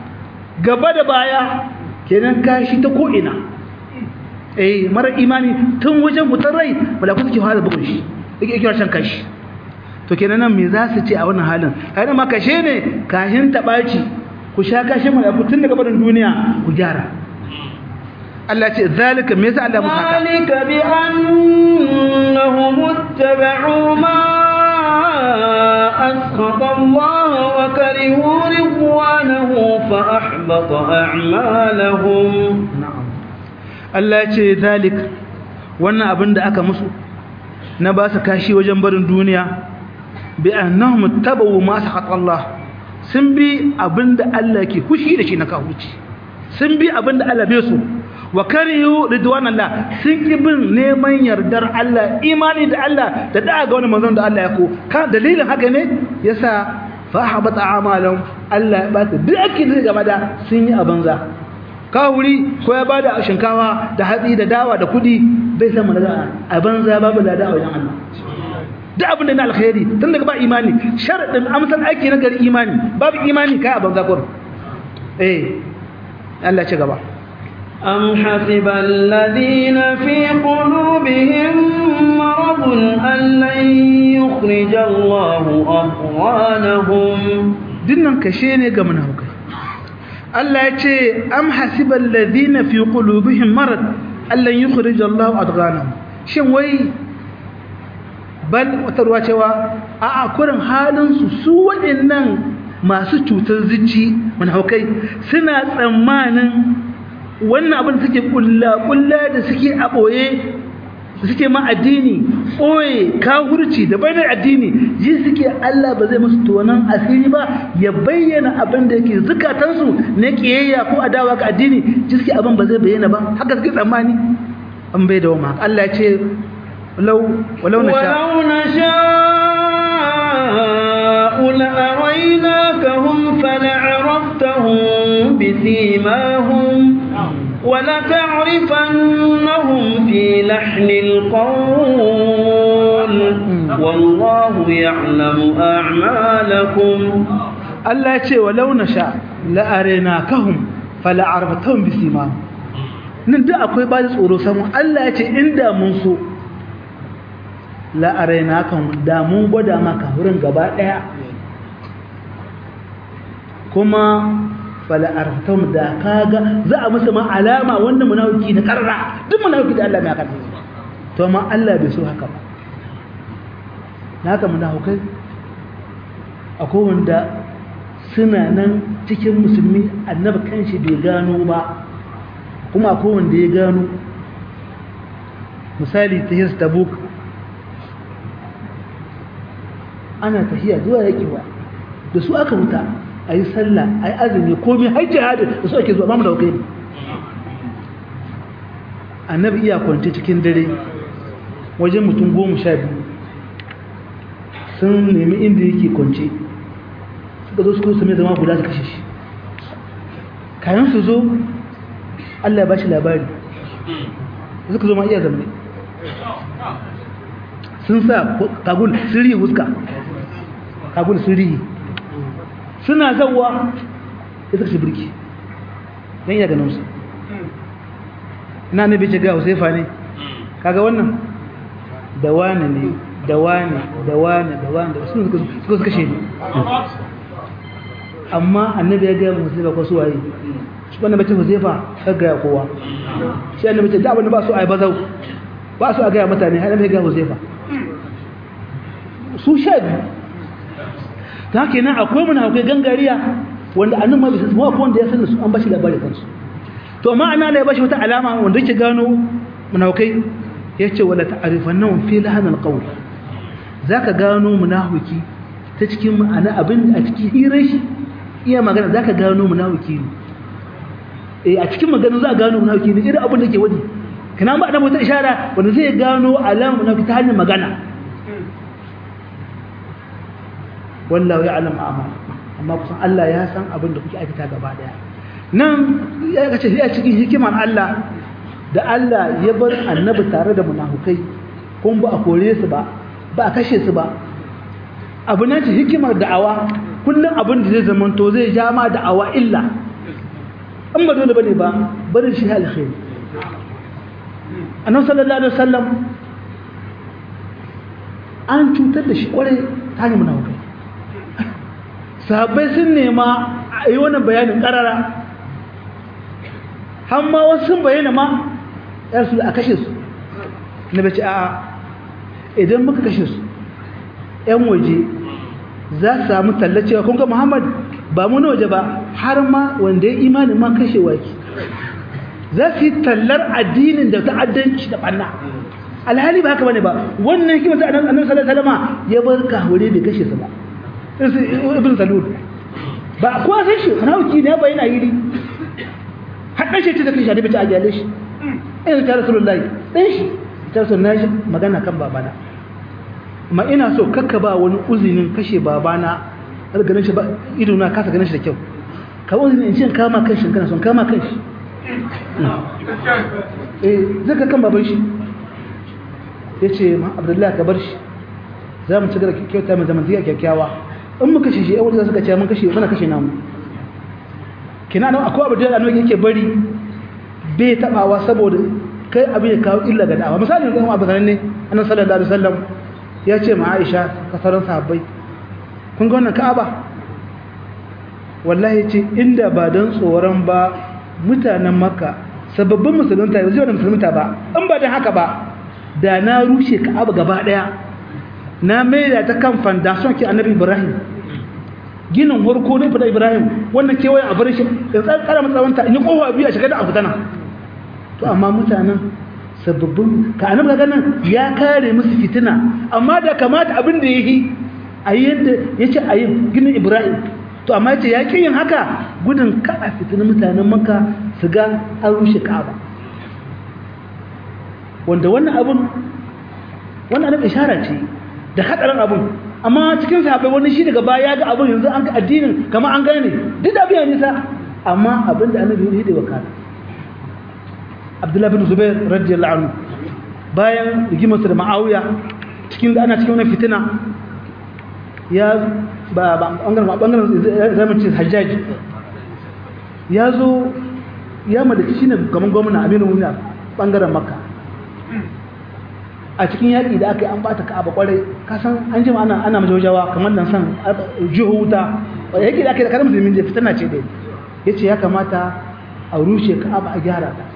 kenan kashi ta ko'ina mara imani tun wajen fitar rai malaku suke fara bugun shi yake shan kashi to kenan nan me za su ce a wannan halin kai ma kashe ne kashin tabaci ku sha kashin malaku tun daga barin duniya ku gyara Allah ce zalika me yasa Allah muka haka zalika bi annahum ittaba'u ma أسخط الله وكرهوا رضوانه فأحبط أعمالهم الله يجي ذلك وانا أبند أكا مسو نباس كاشي وجنبر الدنيا بأنهم اتبعوا ما أسخط الله سنبي أبند الله كي كشي لشي نكاوشي سنبي أبند الله بيسو وكرهوا رضوان الله سنكبن نيمان يردر الله إيماني دا الله دا دا قوانا منظر دا الله يكو كان دليل حقا ني يسا فأحبط أعمالهم الله بات دعكي نزيق مدى سنية أبنزا كاولي كويا بادا شنكاوا دا حدي دا داوا دا كودي بيسا مدى أبنزا باب لا داوا جان الله da abin da na alkhairi tun daga ba imani sharadin amsal aiki na gari imani babu imani kai abin zakur Allah ya ci gaba أم حسب الذين في قلوبهم مرض أن لن يخرج الله أضغانهم dinnan kashe ne ga munafikai Allah ya ce am hasibal ladina fi qulubihim marad allan yukhrij Allah adghanahum shin wai bal wata ruwa cewa a kurin halinsu su waɗannan masu cutar zici manhaukai suna tsammanin wannan abin da suke kulla da suke a ɓoye da suke ma addini ɓoye kafurci da bayanar addini ji suke Allah ba zai musu tonan asiri ba ya bayyana abin da yake zukatansu na ƙiyayya ko adawa ga addini ji suke abin ba zai bayyana ba haka suke tsammani an bai da wama Allah ya ce walau نشاء لأريناكهم فلعرفتهم بسيماهم ولتعرفنهم في لحن القول والله يعلم أعمالكم الله يقول ولو نشاء لأريناكهم فلعرفتهم بسيماهم nan da akwai ba da tsoro samu Allah ya ce inda mun so la'araina kan da mun gwada maka wurin gaba daya kuma fala'arfatum da kaga za a musu ma alama wanda munafiki na karra duk munafiki da Allah mai haka to amma Allah bai so haka ba naka munafikai akwai wanda suna nan cikin musulmi annabi kanshi bai gano ba kuma akwai wanda ya gano misali ta his tabuk ana tafiya zuwa yaƙiwa da su aka wuta a yi sallah a yi azumi komai har jihadin da su ake zuwa mamu da hukai ne annabi iya kwanci cikin dare wajen mutum 12 sun nemi inda yake kwanci suka zo suka same zama guda su kashe shi kayan su zo Allah ya bashi labari suka zo ma iya zamani sun sa kagul sirri huska kagul sirri suna zawa ya suka shi birki don iya ganin su ina ne bai ce ga Huzaifa ne kaga wannan da wani ne da wani da wani da wani da su suka kashe ne amma annabi ya ga Huzaifa ko su waye shi wannan bace Huzaifa kaga ya kowa shi annabi ce da abin ba su ai bazau ba su a ga mutane har annabi ya ga Huzaifa su shaɗi ta haka yana akwai munafukai gangariya wanda annan ma bisa kuma wanda ya sanar su an bashi labari kansu to amma ana da ya bashi wata alama wanda yake gano munafukai ya ce wala ta'rifannahum fi lahanil qawl zaka gano munafiki ta cikin ma'ana abin a cikin hirar shi iya magana zaka gano munafiki ne a cikin magana za ka gano munafiki ne irin abin da yake wadi kana ba da wata ishara wanda zai gano alamun munafiki ta hanyar magana wallahu ya'lam a'mal amma kusan Allah ya san abin da kuke aikata gaba daya nan ya kace a cikin hikimar Allah da Allah ya bar annabi tare da munafikai kun ba a kore su ba ba a kashe su ba abu ne hikimar da'awa kullun abin da zai zamanto zai ja ma da'awa illa an ba dole bane ba barin shi alkhairi annabi sallallahu alaihi wasallam an cutar da shi kware ta hanyar munafikai sahabbai sun nema a yi wannan bayanin karara har ma wasu sun bayyana ma yarsu a kashe su na bace a idan muka kashe su yan waje za su samu tallacewa kun ga Muhammad ba mu na waje ba har ma wanda ya imanin ma kashewa ki za su yi tallar addinin da ta'addanci da banna alhali ba haka bane ba wannan hikimar da annabi sallallahu alaihi wasallam ya bar kahore bai kashe su ba ibn salul ba kowa sai shi munafiki ne ba yana yiri hadda shi da kishi da bita ajale shi in ta rasulullahi dan shi ta sunna shi magana kan babana amma ina so kakka ba wani uzinin kashe babana har ganin shi ba ido na kasa ganin shi da kyau ka uzinin in shin kama kan shi kana son kama kan shi zaka kan baban shi yace ma Abdullahi ka bar shi za mu ci gaba kyauta mu zaman kyakkyawa in muka kashe shi ai wanda suka ce mun kashe muna kashe namu kina nan akwai abu da annabi yake bari bai tabawa saboda kai abin ya kawo illa ga da'awa misali ne Abu Zanan ne annabi sallallahu alaihi wasallam ya ce ma Aisha kasaran sahabbai kun ga wannan Ka'aba wallahi ce inda ba dan tsoron ba mutanen Makka sababbin musulunta yanzu da musulunta ba in ba dan haka ba da na rushe Ka'aba gaba daya na maida ta kan foundation ki annabi Ibrahim ginin harko ne fada Ibrahim wannan kewaye a bar shi da tsara matsawanta in yi kofa biyu a shiga da afutana to amma mutanen sababbin ka annabi ga nan ya kare musu fitina amma da kamata abin da yake ayi yadda yace ayi ginin Ibrahim to amma yace ya kin yin haka gudun ka a fitina mutanen Makka su ga an rushe Ka'aba wanda wannan ishara ce da hadarin abun amma cikin sahabbai wani shi daga baya ya ga abun yanzu an ga addinin kamar an gane duk da biya nisa amma abin da annabi ya yi da wakala Abdullah bin Zubair radiyallahu anhu bayan rigimarsa da Muawiya cikin da ana cikin wannan fitina ya bangaren zamancin Hajjaj ya zo ya mallaki shine gaban gwamnati Aminu Mu'minin bangaren Makka a cikin yaƙi da aka yi an bata Ka'aba kwarai kasan an jima ana majawajawa kamar nan san jiho wuta yaƙi da aka yi da karin musulmi da fitina ce dai yace ya kamata a rushe Ka'aba a gyara ta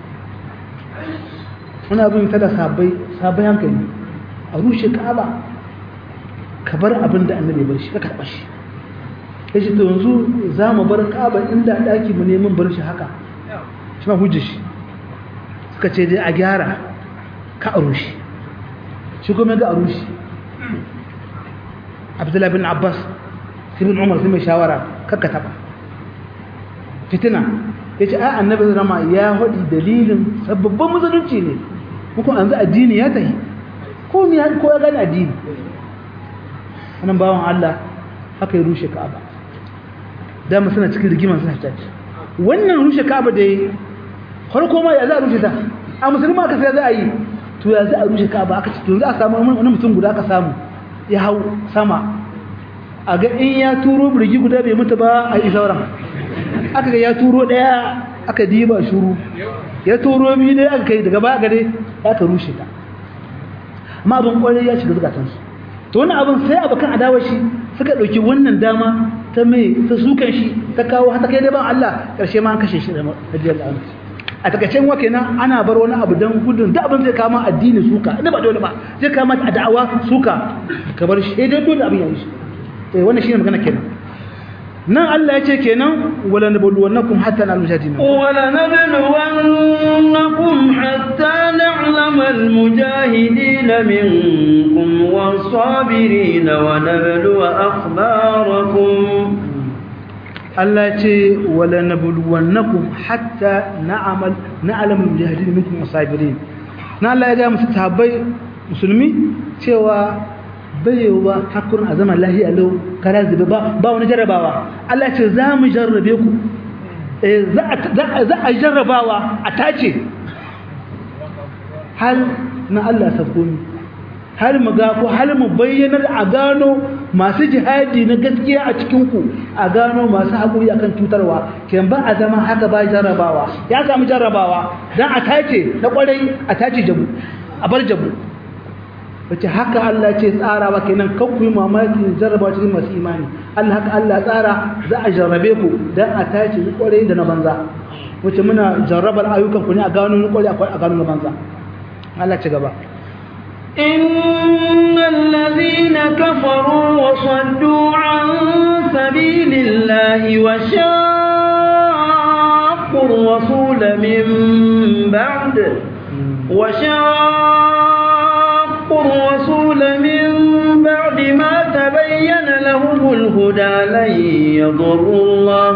wani abin ta da sabai hankali a rushe Ka'aba ka bar abin da annabi bar shi ka karɓa shi ya ce to yanzu za mu bar Ka'aba inda ɗaki mu neman bar shi haka shi ma hujjar shi suka ce dai a gyara ka a rushe shi kuma ga a rushe Abdullahi bin Abbas ibn Umar sai mai shawara kakka taɓa fitina ya ce a annabi rama ya haɗi dalilin sababbin musulunci ne muku an za addini ya tahi ko ya gani addini wannan bawan Allah haka ya rushe Ka'aba dama suna cikin rigiman suna tashi wannan rushe Ka'aba da yi farko ma ya za a rushe ta a musulma aka sai za a yi to ya za a rushe Ka'aba aka ce to za a samu wani mutum guda aka samu ya hau sama a ga in ya turo birgi guda bai mutu ba a yi sauran aka ga ya turo daya aka diba shuru ya turo biyu dai aka kai daga baya gare aka rushe ta amma abin kwarai ya shiga zukatansu to wannan abin sai abokan adawar shi suka dauki wannan dama ta mai ta sukan shi ta kawo hata kai da ban Allah karshe ma an kashe shi da radiyallahu anhu a takacin wa kenan ana bar wani abu dan gudun da abin zai kama addini suka ina ba dole ba zai kama a da'awa suka ka bar shi dai dole abin yayi shi wannan shine magana kenan nan Allah ya ce kenan wala nabluwannakum hatta na'lamu mujahidin wala nabluwannakum hatta na'lama al-mujahidin minkum was-sabirin wa nabluwa akhbarakum Allah ya ce wala nabluwannakum hatta na'lamu al-mujahidin minkum was-sabirin nan Allah ya ga musu sahabbai musulmi cewa bayewa hakurin a zaman lahiya lau kara zube ba wani jarrabawa Allah ce za mu jarrabe ku za a jarrabawa a tace hal na Allah saboni har mu ga ko hal mu bayyanar a gano masu jihadi na gaskiya a cikinku a gano masu haƙuri akan cutarwa ken ba a zama haka ba jarrabawa ya samu jarrabawa dan a tace na kwarai a tace jabu a bar jabu wace haka Allah ce tsara ba kenan kan ku yi mamaki jarraba cikin masu imani Allah haka Allah tsara za a jarrabe ku dan a tace ni kwarai da na banza wace muna jarrabar ayyukan ku ne a gano ni kwarai a gano na banza Allah ci gaba innal ladhina kafaru wa saddu an sabilillahi wa shaqqu ar-rasul min ba'd wa الرسول من بعد ما تبين لهم الهدى لن يضروا الله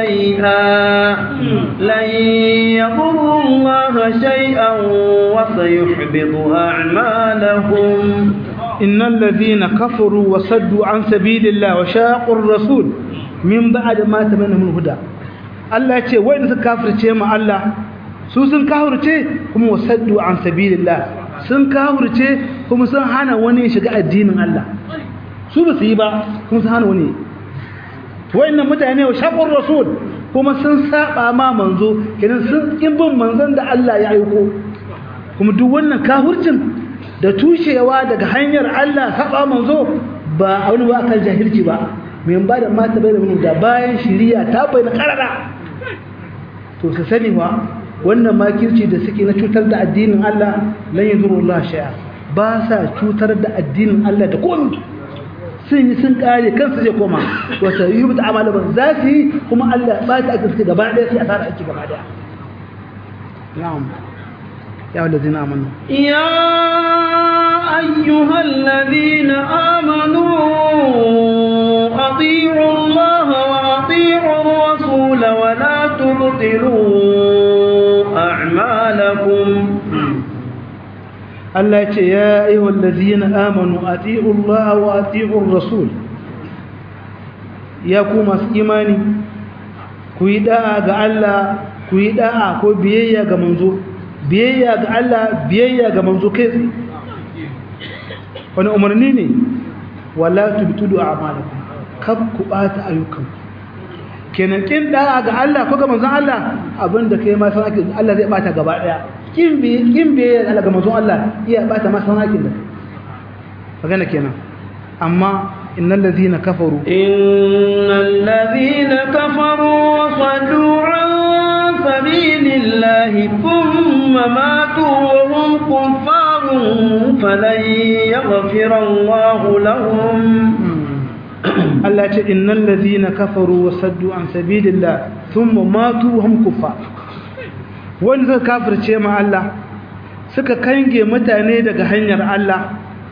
شيئا وسيحبط أعمالهم إن الذين كفروا وصدوا عن سبيل الله وشاقوا الرسول من بعد ما تبين لهم الهدى الله يقول وين كافر مع الله سوسن كافر هم وصدوا عن سبيل الله sun kafirce kuma sun hana wani shiga addinin Allah su ba su yi ba kuma sun hana wani wayannan mutane wa shaqur rasul kuma sun saba ma manzo kenan sun kin bin manzon da Allah ya aiko kuma duk wannan kafircin da tushewa daga hanyar Allah saba manzo ba a wani ba akan jahilci ba mai ba da mata bai da mun da bayan shiriya ta bayyana karara to su sani wa wannan makirci da suke na cutar da addinin Allah lan yadurullah shay'a ba sa cutar da addinin Allah da komai sun yi sun kare kansu zai koma wata yi mutu amala ban za su yi kuma Allah ba ta aka suke gaba ɗaya sai a tsara aiki gaba ɗaya na'am ya wallazina amanu ya ayyuhal ladina amanu ati'u Allah wa ati'u ar-rasul wa la tubtilu a'malakum Allah ce ya ayyuhal ladzina amanu ati'u Allah wa ati'u ar-rasul ya ku masu imani ku yi da'a ga Allah ku yi da'a ko biyayya ga manzo biyayya ga Allah biyayya ga manzo kai wani umarni ne wala tubtudu a'malakum kab ku bata ayyukan kenan kin da'a ga Allah ko ga manzon Allah abinda kai ma san ake Allah zai bata gaba daya kin biye Allah ga manzon Allah iya bata masa hakin da magana kenan amma innal ladhina kafaru wa saddu an sabilillahi thumma matu wa hum kuffarun falan yaghfira Allahu lahum Allah ce innal ladhina kafaru wa saddu an sabilillahi thumma matu wa hum kuffar wanda suka kafirce ma Allah suka kange mutane daga hanyar Allah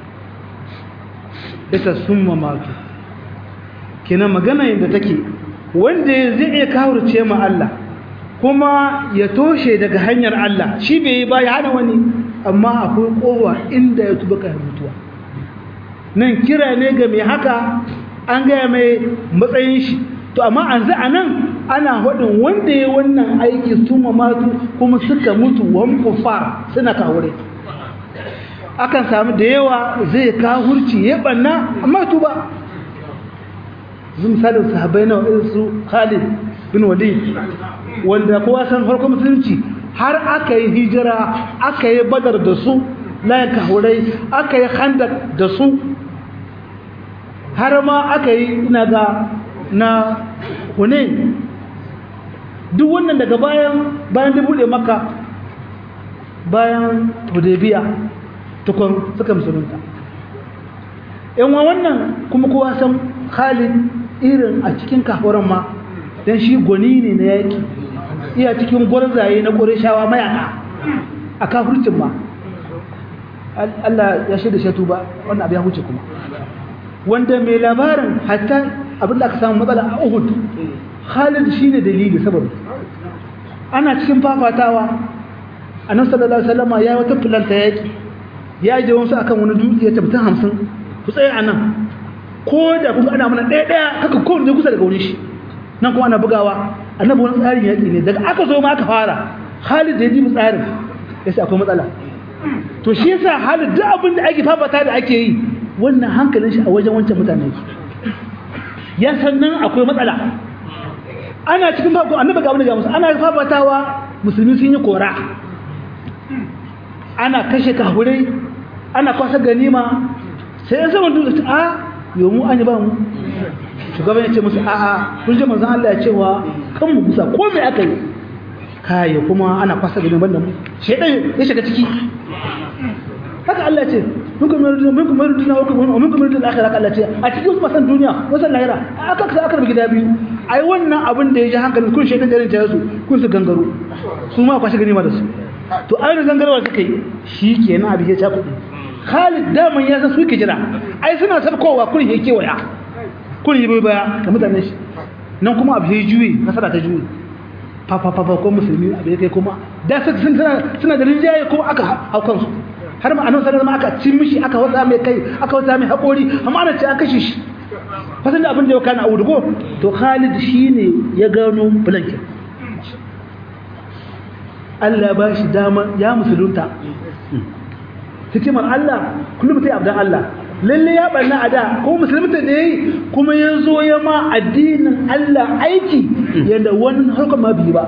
isa summa matu kina magana yadda take wanda zai iya kafirce ma Allah kuma ya toshe daga hanyar Allah shi bai ba ya hana wani amma akwai kowa inda ya tuba ka mutuwa nan kira ne ga mai haka an ga mai matsayin shi to amma an za anan ana hadin wanda yayin wannan aiki su mamatu kuma suka mutu wan kufar suna kawure akan samu da yawa zai kahurci ya banna amma tuba zum misalin sahabbai na su Khalid bin Walid wanda kowa san farkon musulunci har aka yi hijira aka yi Badar da su la kahurai aka yi Khandaq da su har ma aka yi ina ga na Hunain duk wannan daga bayan da bude Makka bayan Hudaybiya tukun suka musulunta yan wannan kuma kowa san Khalid irin a cikin kafuran ma dan shi goni ne na yaki iya cikin gwarzaye na Qurayshawa mayaka a kafircin ma Allah ya shaida shi tuba wannan abin ya huce kuma wanda mai labarin hatta abin da aka samu matsala a Uhud Khalid shine dalili sababi ana cikin fafatawa Annabi sallallahu alaihi wasallam ya wata fulanta yaki ya je wasu akan wani dutse ya tabbata 50 ku tsaye anan ko da kuma ana mana daya kaka ko ne kusa daga wurin shi nan kuma ana bugawa Annabi wani tsarin yaki ne daga aka zo ma aka fara Khalid da ya ji tsarin yace akwai matsala to shi yasa Khalid duk abin da ake fafata da ake yi wannan hankalin shi a wajen wancan mutane ya sannan akwai matsala ana cikin babu annabi ga abin da musu ana fafatawa musulmi sun yi kora ana kashe kahurai ana kwasa ganima sai an sama dutse a yomu an yi ba mu shugaban ya ce musu a'a kun ji manzon Allah ya cewa kan mu gusa ko me aka yi kai kuma ana kwasa ganima banda mu shedan ya shiga ciki haka Allah ce minkum mariduna wa minkum maridul akhirah Allah ce a cikin su masan duniya wasan lahira aka bi gida biyu ai wannan abin da ya ji hankalin kun shedan da rinta su kun su gangaro su ma kwashi ganima da su to ai da gangarwa suka yi shikenan abin ya ta kudi Khalid daman ya san su ke jira ai suna sabkowa kun yake waya kun yi baya da mutanen shi nan kuma abu ya juye nasara ta juye fa ko musulmi abu ya kai kuma da suna da rinjaye kuma aka haukan su har ma annabi sallallahu alaihi wasallam aka cin mishi aka wasa mai kai aka wasa mai hakori amma ana ce aka kashe shi fasan da abin da ya kana a wudugo to Khalid shine ya gano blanket Allah ba shi dama ya musulunta hikimar Allah kullum sai abdan Allah lalle ya banna ada ko musulunta ne kuma yazo ya ma addinin Allah aiki yanda wani harkar ma bi ba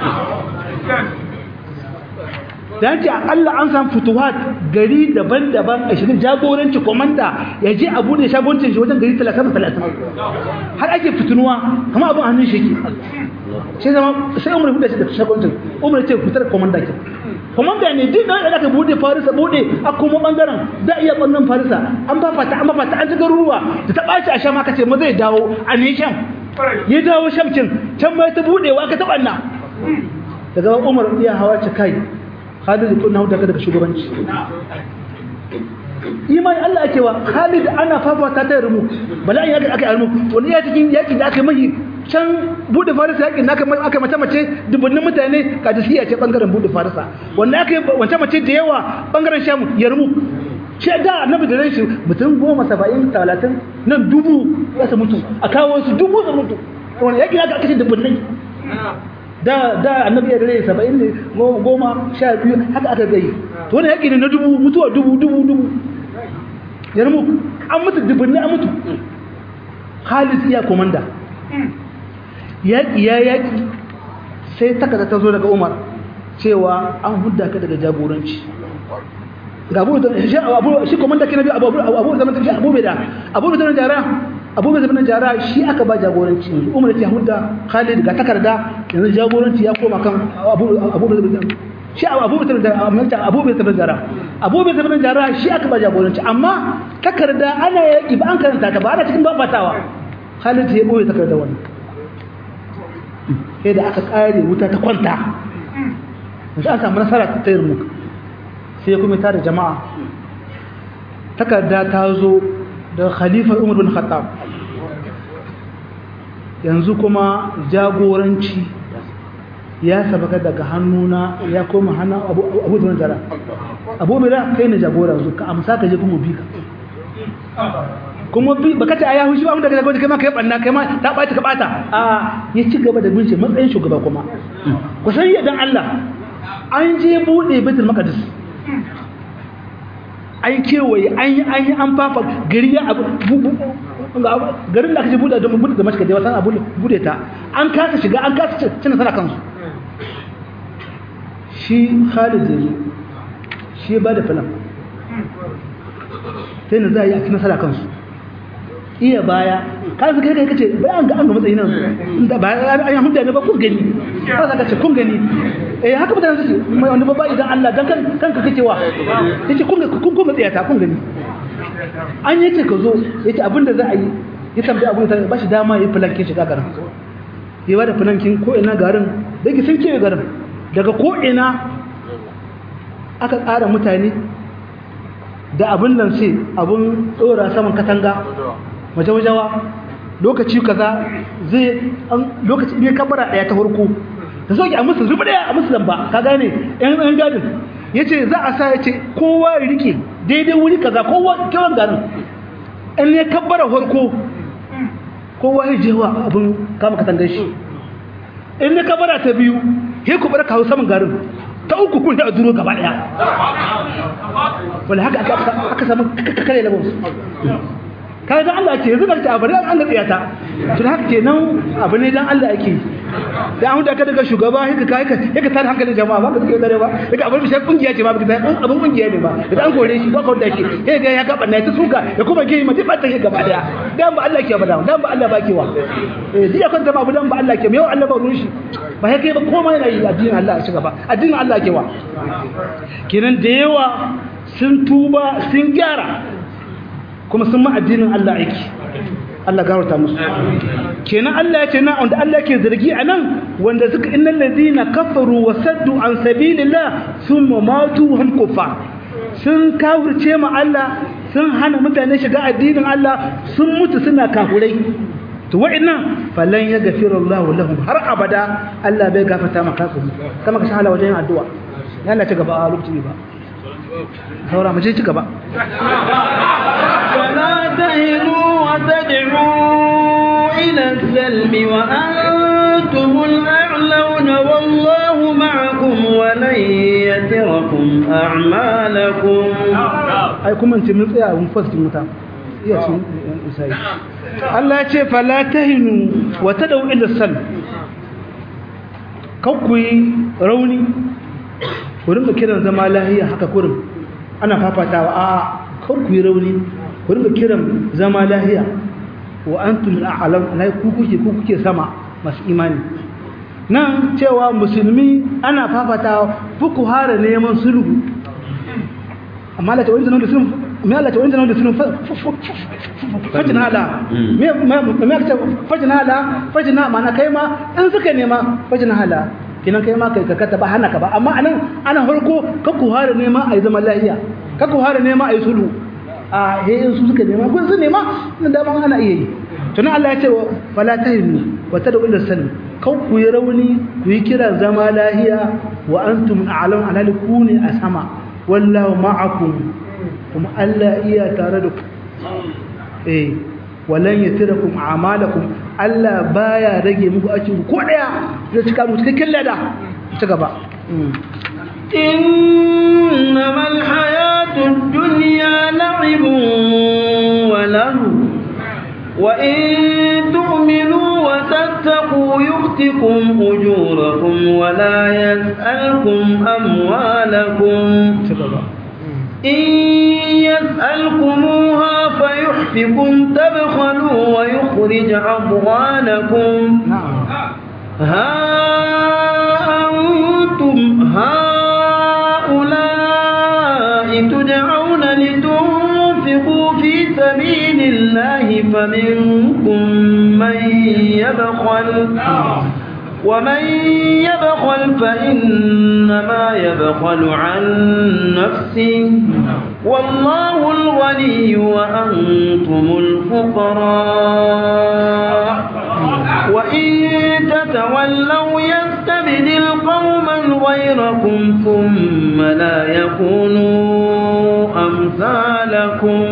dan ce Allah an san futuhat gari daban-daban a shirin jagoranci komanda ya je abu da shagoncin shi wajen gari 30 har ake fitunuwa kuma abin hannun shi ke sai zama sai umar hudu da shagoncin umar ce fitar komanda ke komanda ne duk da aka bude farisa bude a kuma bangaren da iya bannan farisa an ba fata an ta garuruwa da ta baci a sham aka ce ma zai dawo a ne sham ya dawo sham can mai ta budewa aka ta banna daga Umar ya hawa ce kai Khalid kun hauta daga shugabanci imani Allah ake wa Khalid ana fafata ta rumu bala'i yake aka rumu wani ya cikin yaki da aka mai can bude farisa yakin aka mace dubunnin mutane kadisiya ce bangaren bude farisa wanda aka mace da yawa bangaren sham ya rumu shi da annabi da ranshi mutum 70 30 nan dubu za su mutu a kawo su dubu su mutu wanda yaki aka kashe dubunnin da annabi ya dare 70 ne 10 12 haka aka gai to wannan yaki ne na dubu mutuwa dubu yarmu an mutu dubunni an mutu Khalid iya komanda yaki sai takarda ta zo daga Umar cewa an hudda ka daga jagoranci ga shi komanda ke nabi abu zaman tafi abu zaman jara shi aka ba jagoranci Umar ya hudda Khalid ga takarda yanzu jagoranci ya koma kan abu shi abu bai jara shi aka ba jagoranci amma takarda ana yaki ba an karanta ta ba ana cikin babatawa Khalid ya boye takarda wannan sai da aka kare wuta ta kwanta yanzu an samu nasara ta tayar muka sai kuma tare jama'a takarda ta zo da Khalifa Umar bin Khattab yanzu kuma jagoranci ya sabaka daga hannuna ya koma hannun abu da jara abu da kai ne jagora zu ka amsa ka je kuma bi ka kuma bi baka ta ayahu shi ba wanda ka kai ma kai banna kai ma ta bata ka bata a ya ci gaba da bince matsayin shugaba kuma ku san yadan Allah an je bude Baitul Maqdis an kewaye an fafa gari ya abu garin da aka ce bude da bude da mashka da wata abu bude ta an kasa shiga an kasa cin sana kansu shi Khalid ne shi ba da filan sai na za a yi a cikin nasara kansu iya baya ka su kai kace bayan ga an ga matsayi nan inda ba an yi hunda ne ba kun gani ba za ka ce kun gani haka mutane suke mai wani babba idan Allah dan kanka kake wa yace kun matsaya ta kun gani an yace ka zo yace abinda za a yi ya tambaye abin da ba shi dama yi filankin shiga garin ya ba da filankin ko ina garin da yake sun kewaye garin daga ko'ina aka tsara mutane da abin nan sai abin tsora saman katanga wajawa lokaci kaza zai lokaci ne kabara daya ta farko da soke a musu zuba daya a musu lamba ka gane yan gadin yace za a sa yace kowa ya rike daidai wuri kaza kowa kewan garin in ne kabara farko kowa ya jewa abin kama katangar shi in ne kabara ta biyu he ku bar kawo saman garin ta uku kun da duro gaba daya wala haka aka samu kare labon kai dan Allah ce yanzu garta bari an ga tsiyata to haka kenan abu ne dan Allah yake da an da ka daga shugaba haka kai ka tar hankalin jama'a ba ka suke dare ba daga abin shi kungiya ce ba ka sai abin kungiya ne ba da an kore shi ba ka da shi sai ga ya ga banna ta suka ya kuma ke mai fata shi gaba daya dan ba Allah ke ba dan ba Allah ba ke wa duk akan zama abu dan ba Allah ke mai Allah ba ruwan shi ba sai kai ba komai yana yi addinin Allah shi gaba addinin Allah ke wa kenan da yawa sun tuba sun gyara kuma sun ma addinin Allah aiki Allah gawarta musu kenan Allah ya ce na wanda Allah yake zargi anan wanda suka innal ladina kafaru wa saddu an sabilillah thumma matu hum kuffar sun kafirce ma Allah sun hana mutane shiga addinin Allah sun mutu suna kafirai to wa'annan falan yaghfiru Allahu lahum har abada Allah bai gafarta maka su kama ka shahala wajen addu'a ya Allah ta gaba a lokaci ba saura mu je ci gaba فلا تهنوا وتدعوا إلى السلم وأنتم الأعلون والله معكم ولن يتركم أعمالكم أي كم أنت من يا مفسد متى يا سيد الله يقول فلا تهنوا وتدعوا إلى السلم كوكوي روني wurin da kiran zama lahiya haka kurin ana fafatawa a kan ku yi rauni wurin da kiran zama lahiya wa antum a'lam alai ku kuke sama masu imani nan cewa musulmi ana fafata fuku hara neman sulhu amma Allah ta wani zanen da sulhu me Allah ta wani zanen da sulhu fajin hala me aka ce fajin hala fajin hala ma'ana kai ma in suka nema fajin hala kinan kai ma kai ka ba hana ka ba amma anan ana harko ka ku hara nema a yi zaman lafiya ka ku hara nema a yi sulhu a yayin su suka nema kun su nema nan da ban ana iya yi tunan Allah ya ce wala tahinu wa tad'u ila salim kan ku yi rauni ku yi kira zama lahiya wa antum a'lamu alalikuni a sama wallahu ma'akum kuma Allah iya tare da ku walan yatirakum a'malakum Allah baya rage muku ajin ko daya zai cika muku cikakken lada ci gaba innamal hayatud dunya la'ibun wa lahu wa in tu'minu wa tattaqu yu'tikum ujurakum wa la yas'alkum amwalakum ci gaba إن يسألكموها فيحفكم تبخلوا ويخرج أضغانكم ها أنتم هؤلاء تدعون لتنفقوا في سبيل الله فمنكم من يبخل ومن يبخل فإنما يبخل عن نفسه والله الغني وأنتم الفقراء وإن تتولوا يستبدل قوما غيركم ثم لا يكونوا أمثالكم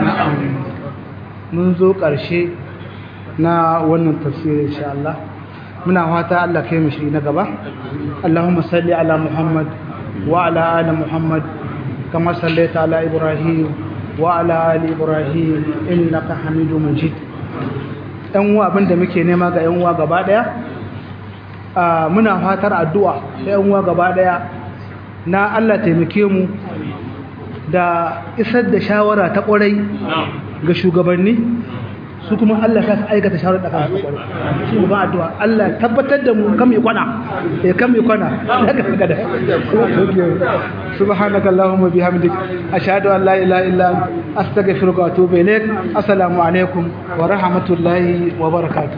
منذ قرشي نا wannan tafsir insha Allah muna fata Allah kai mu shi na gaba Allahumma salli ala Muhammad wa ala ali Muhammad kama sallaita ala Ibrahim wa ala ali Ibrahim innaka Hamidum Majid dan uwa abinda muke nema ga yan uwa gaba daya muna fatar addu'a ga yan uwa gaba daya na Allah taimake mu da isar da shawara ta kwarai ga shugabanni su kuma Allah ta aikata shawarar da kansu kwarai shi ba addu'a Allah tabbatar da mu kan mai kwana kan mai kwana daga da subhanaka allahumma bihamdik ashhadu an la ilaha illa anta astaghfiruka wa atubu ilaik assalamu alaikum wa rahmatullahi wa barakatuh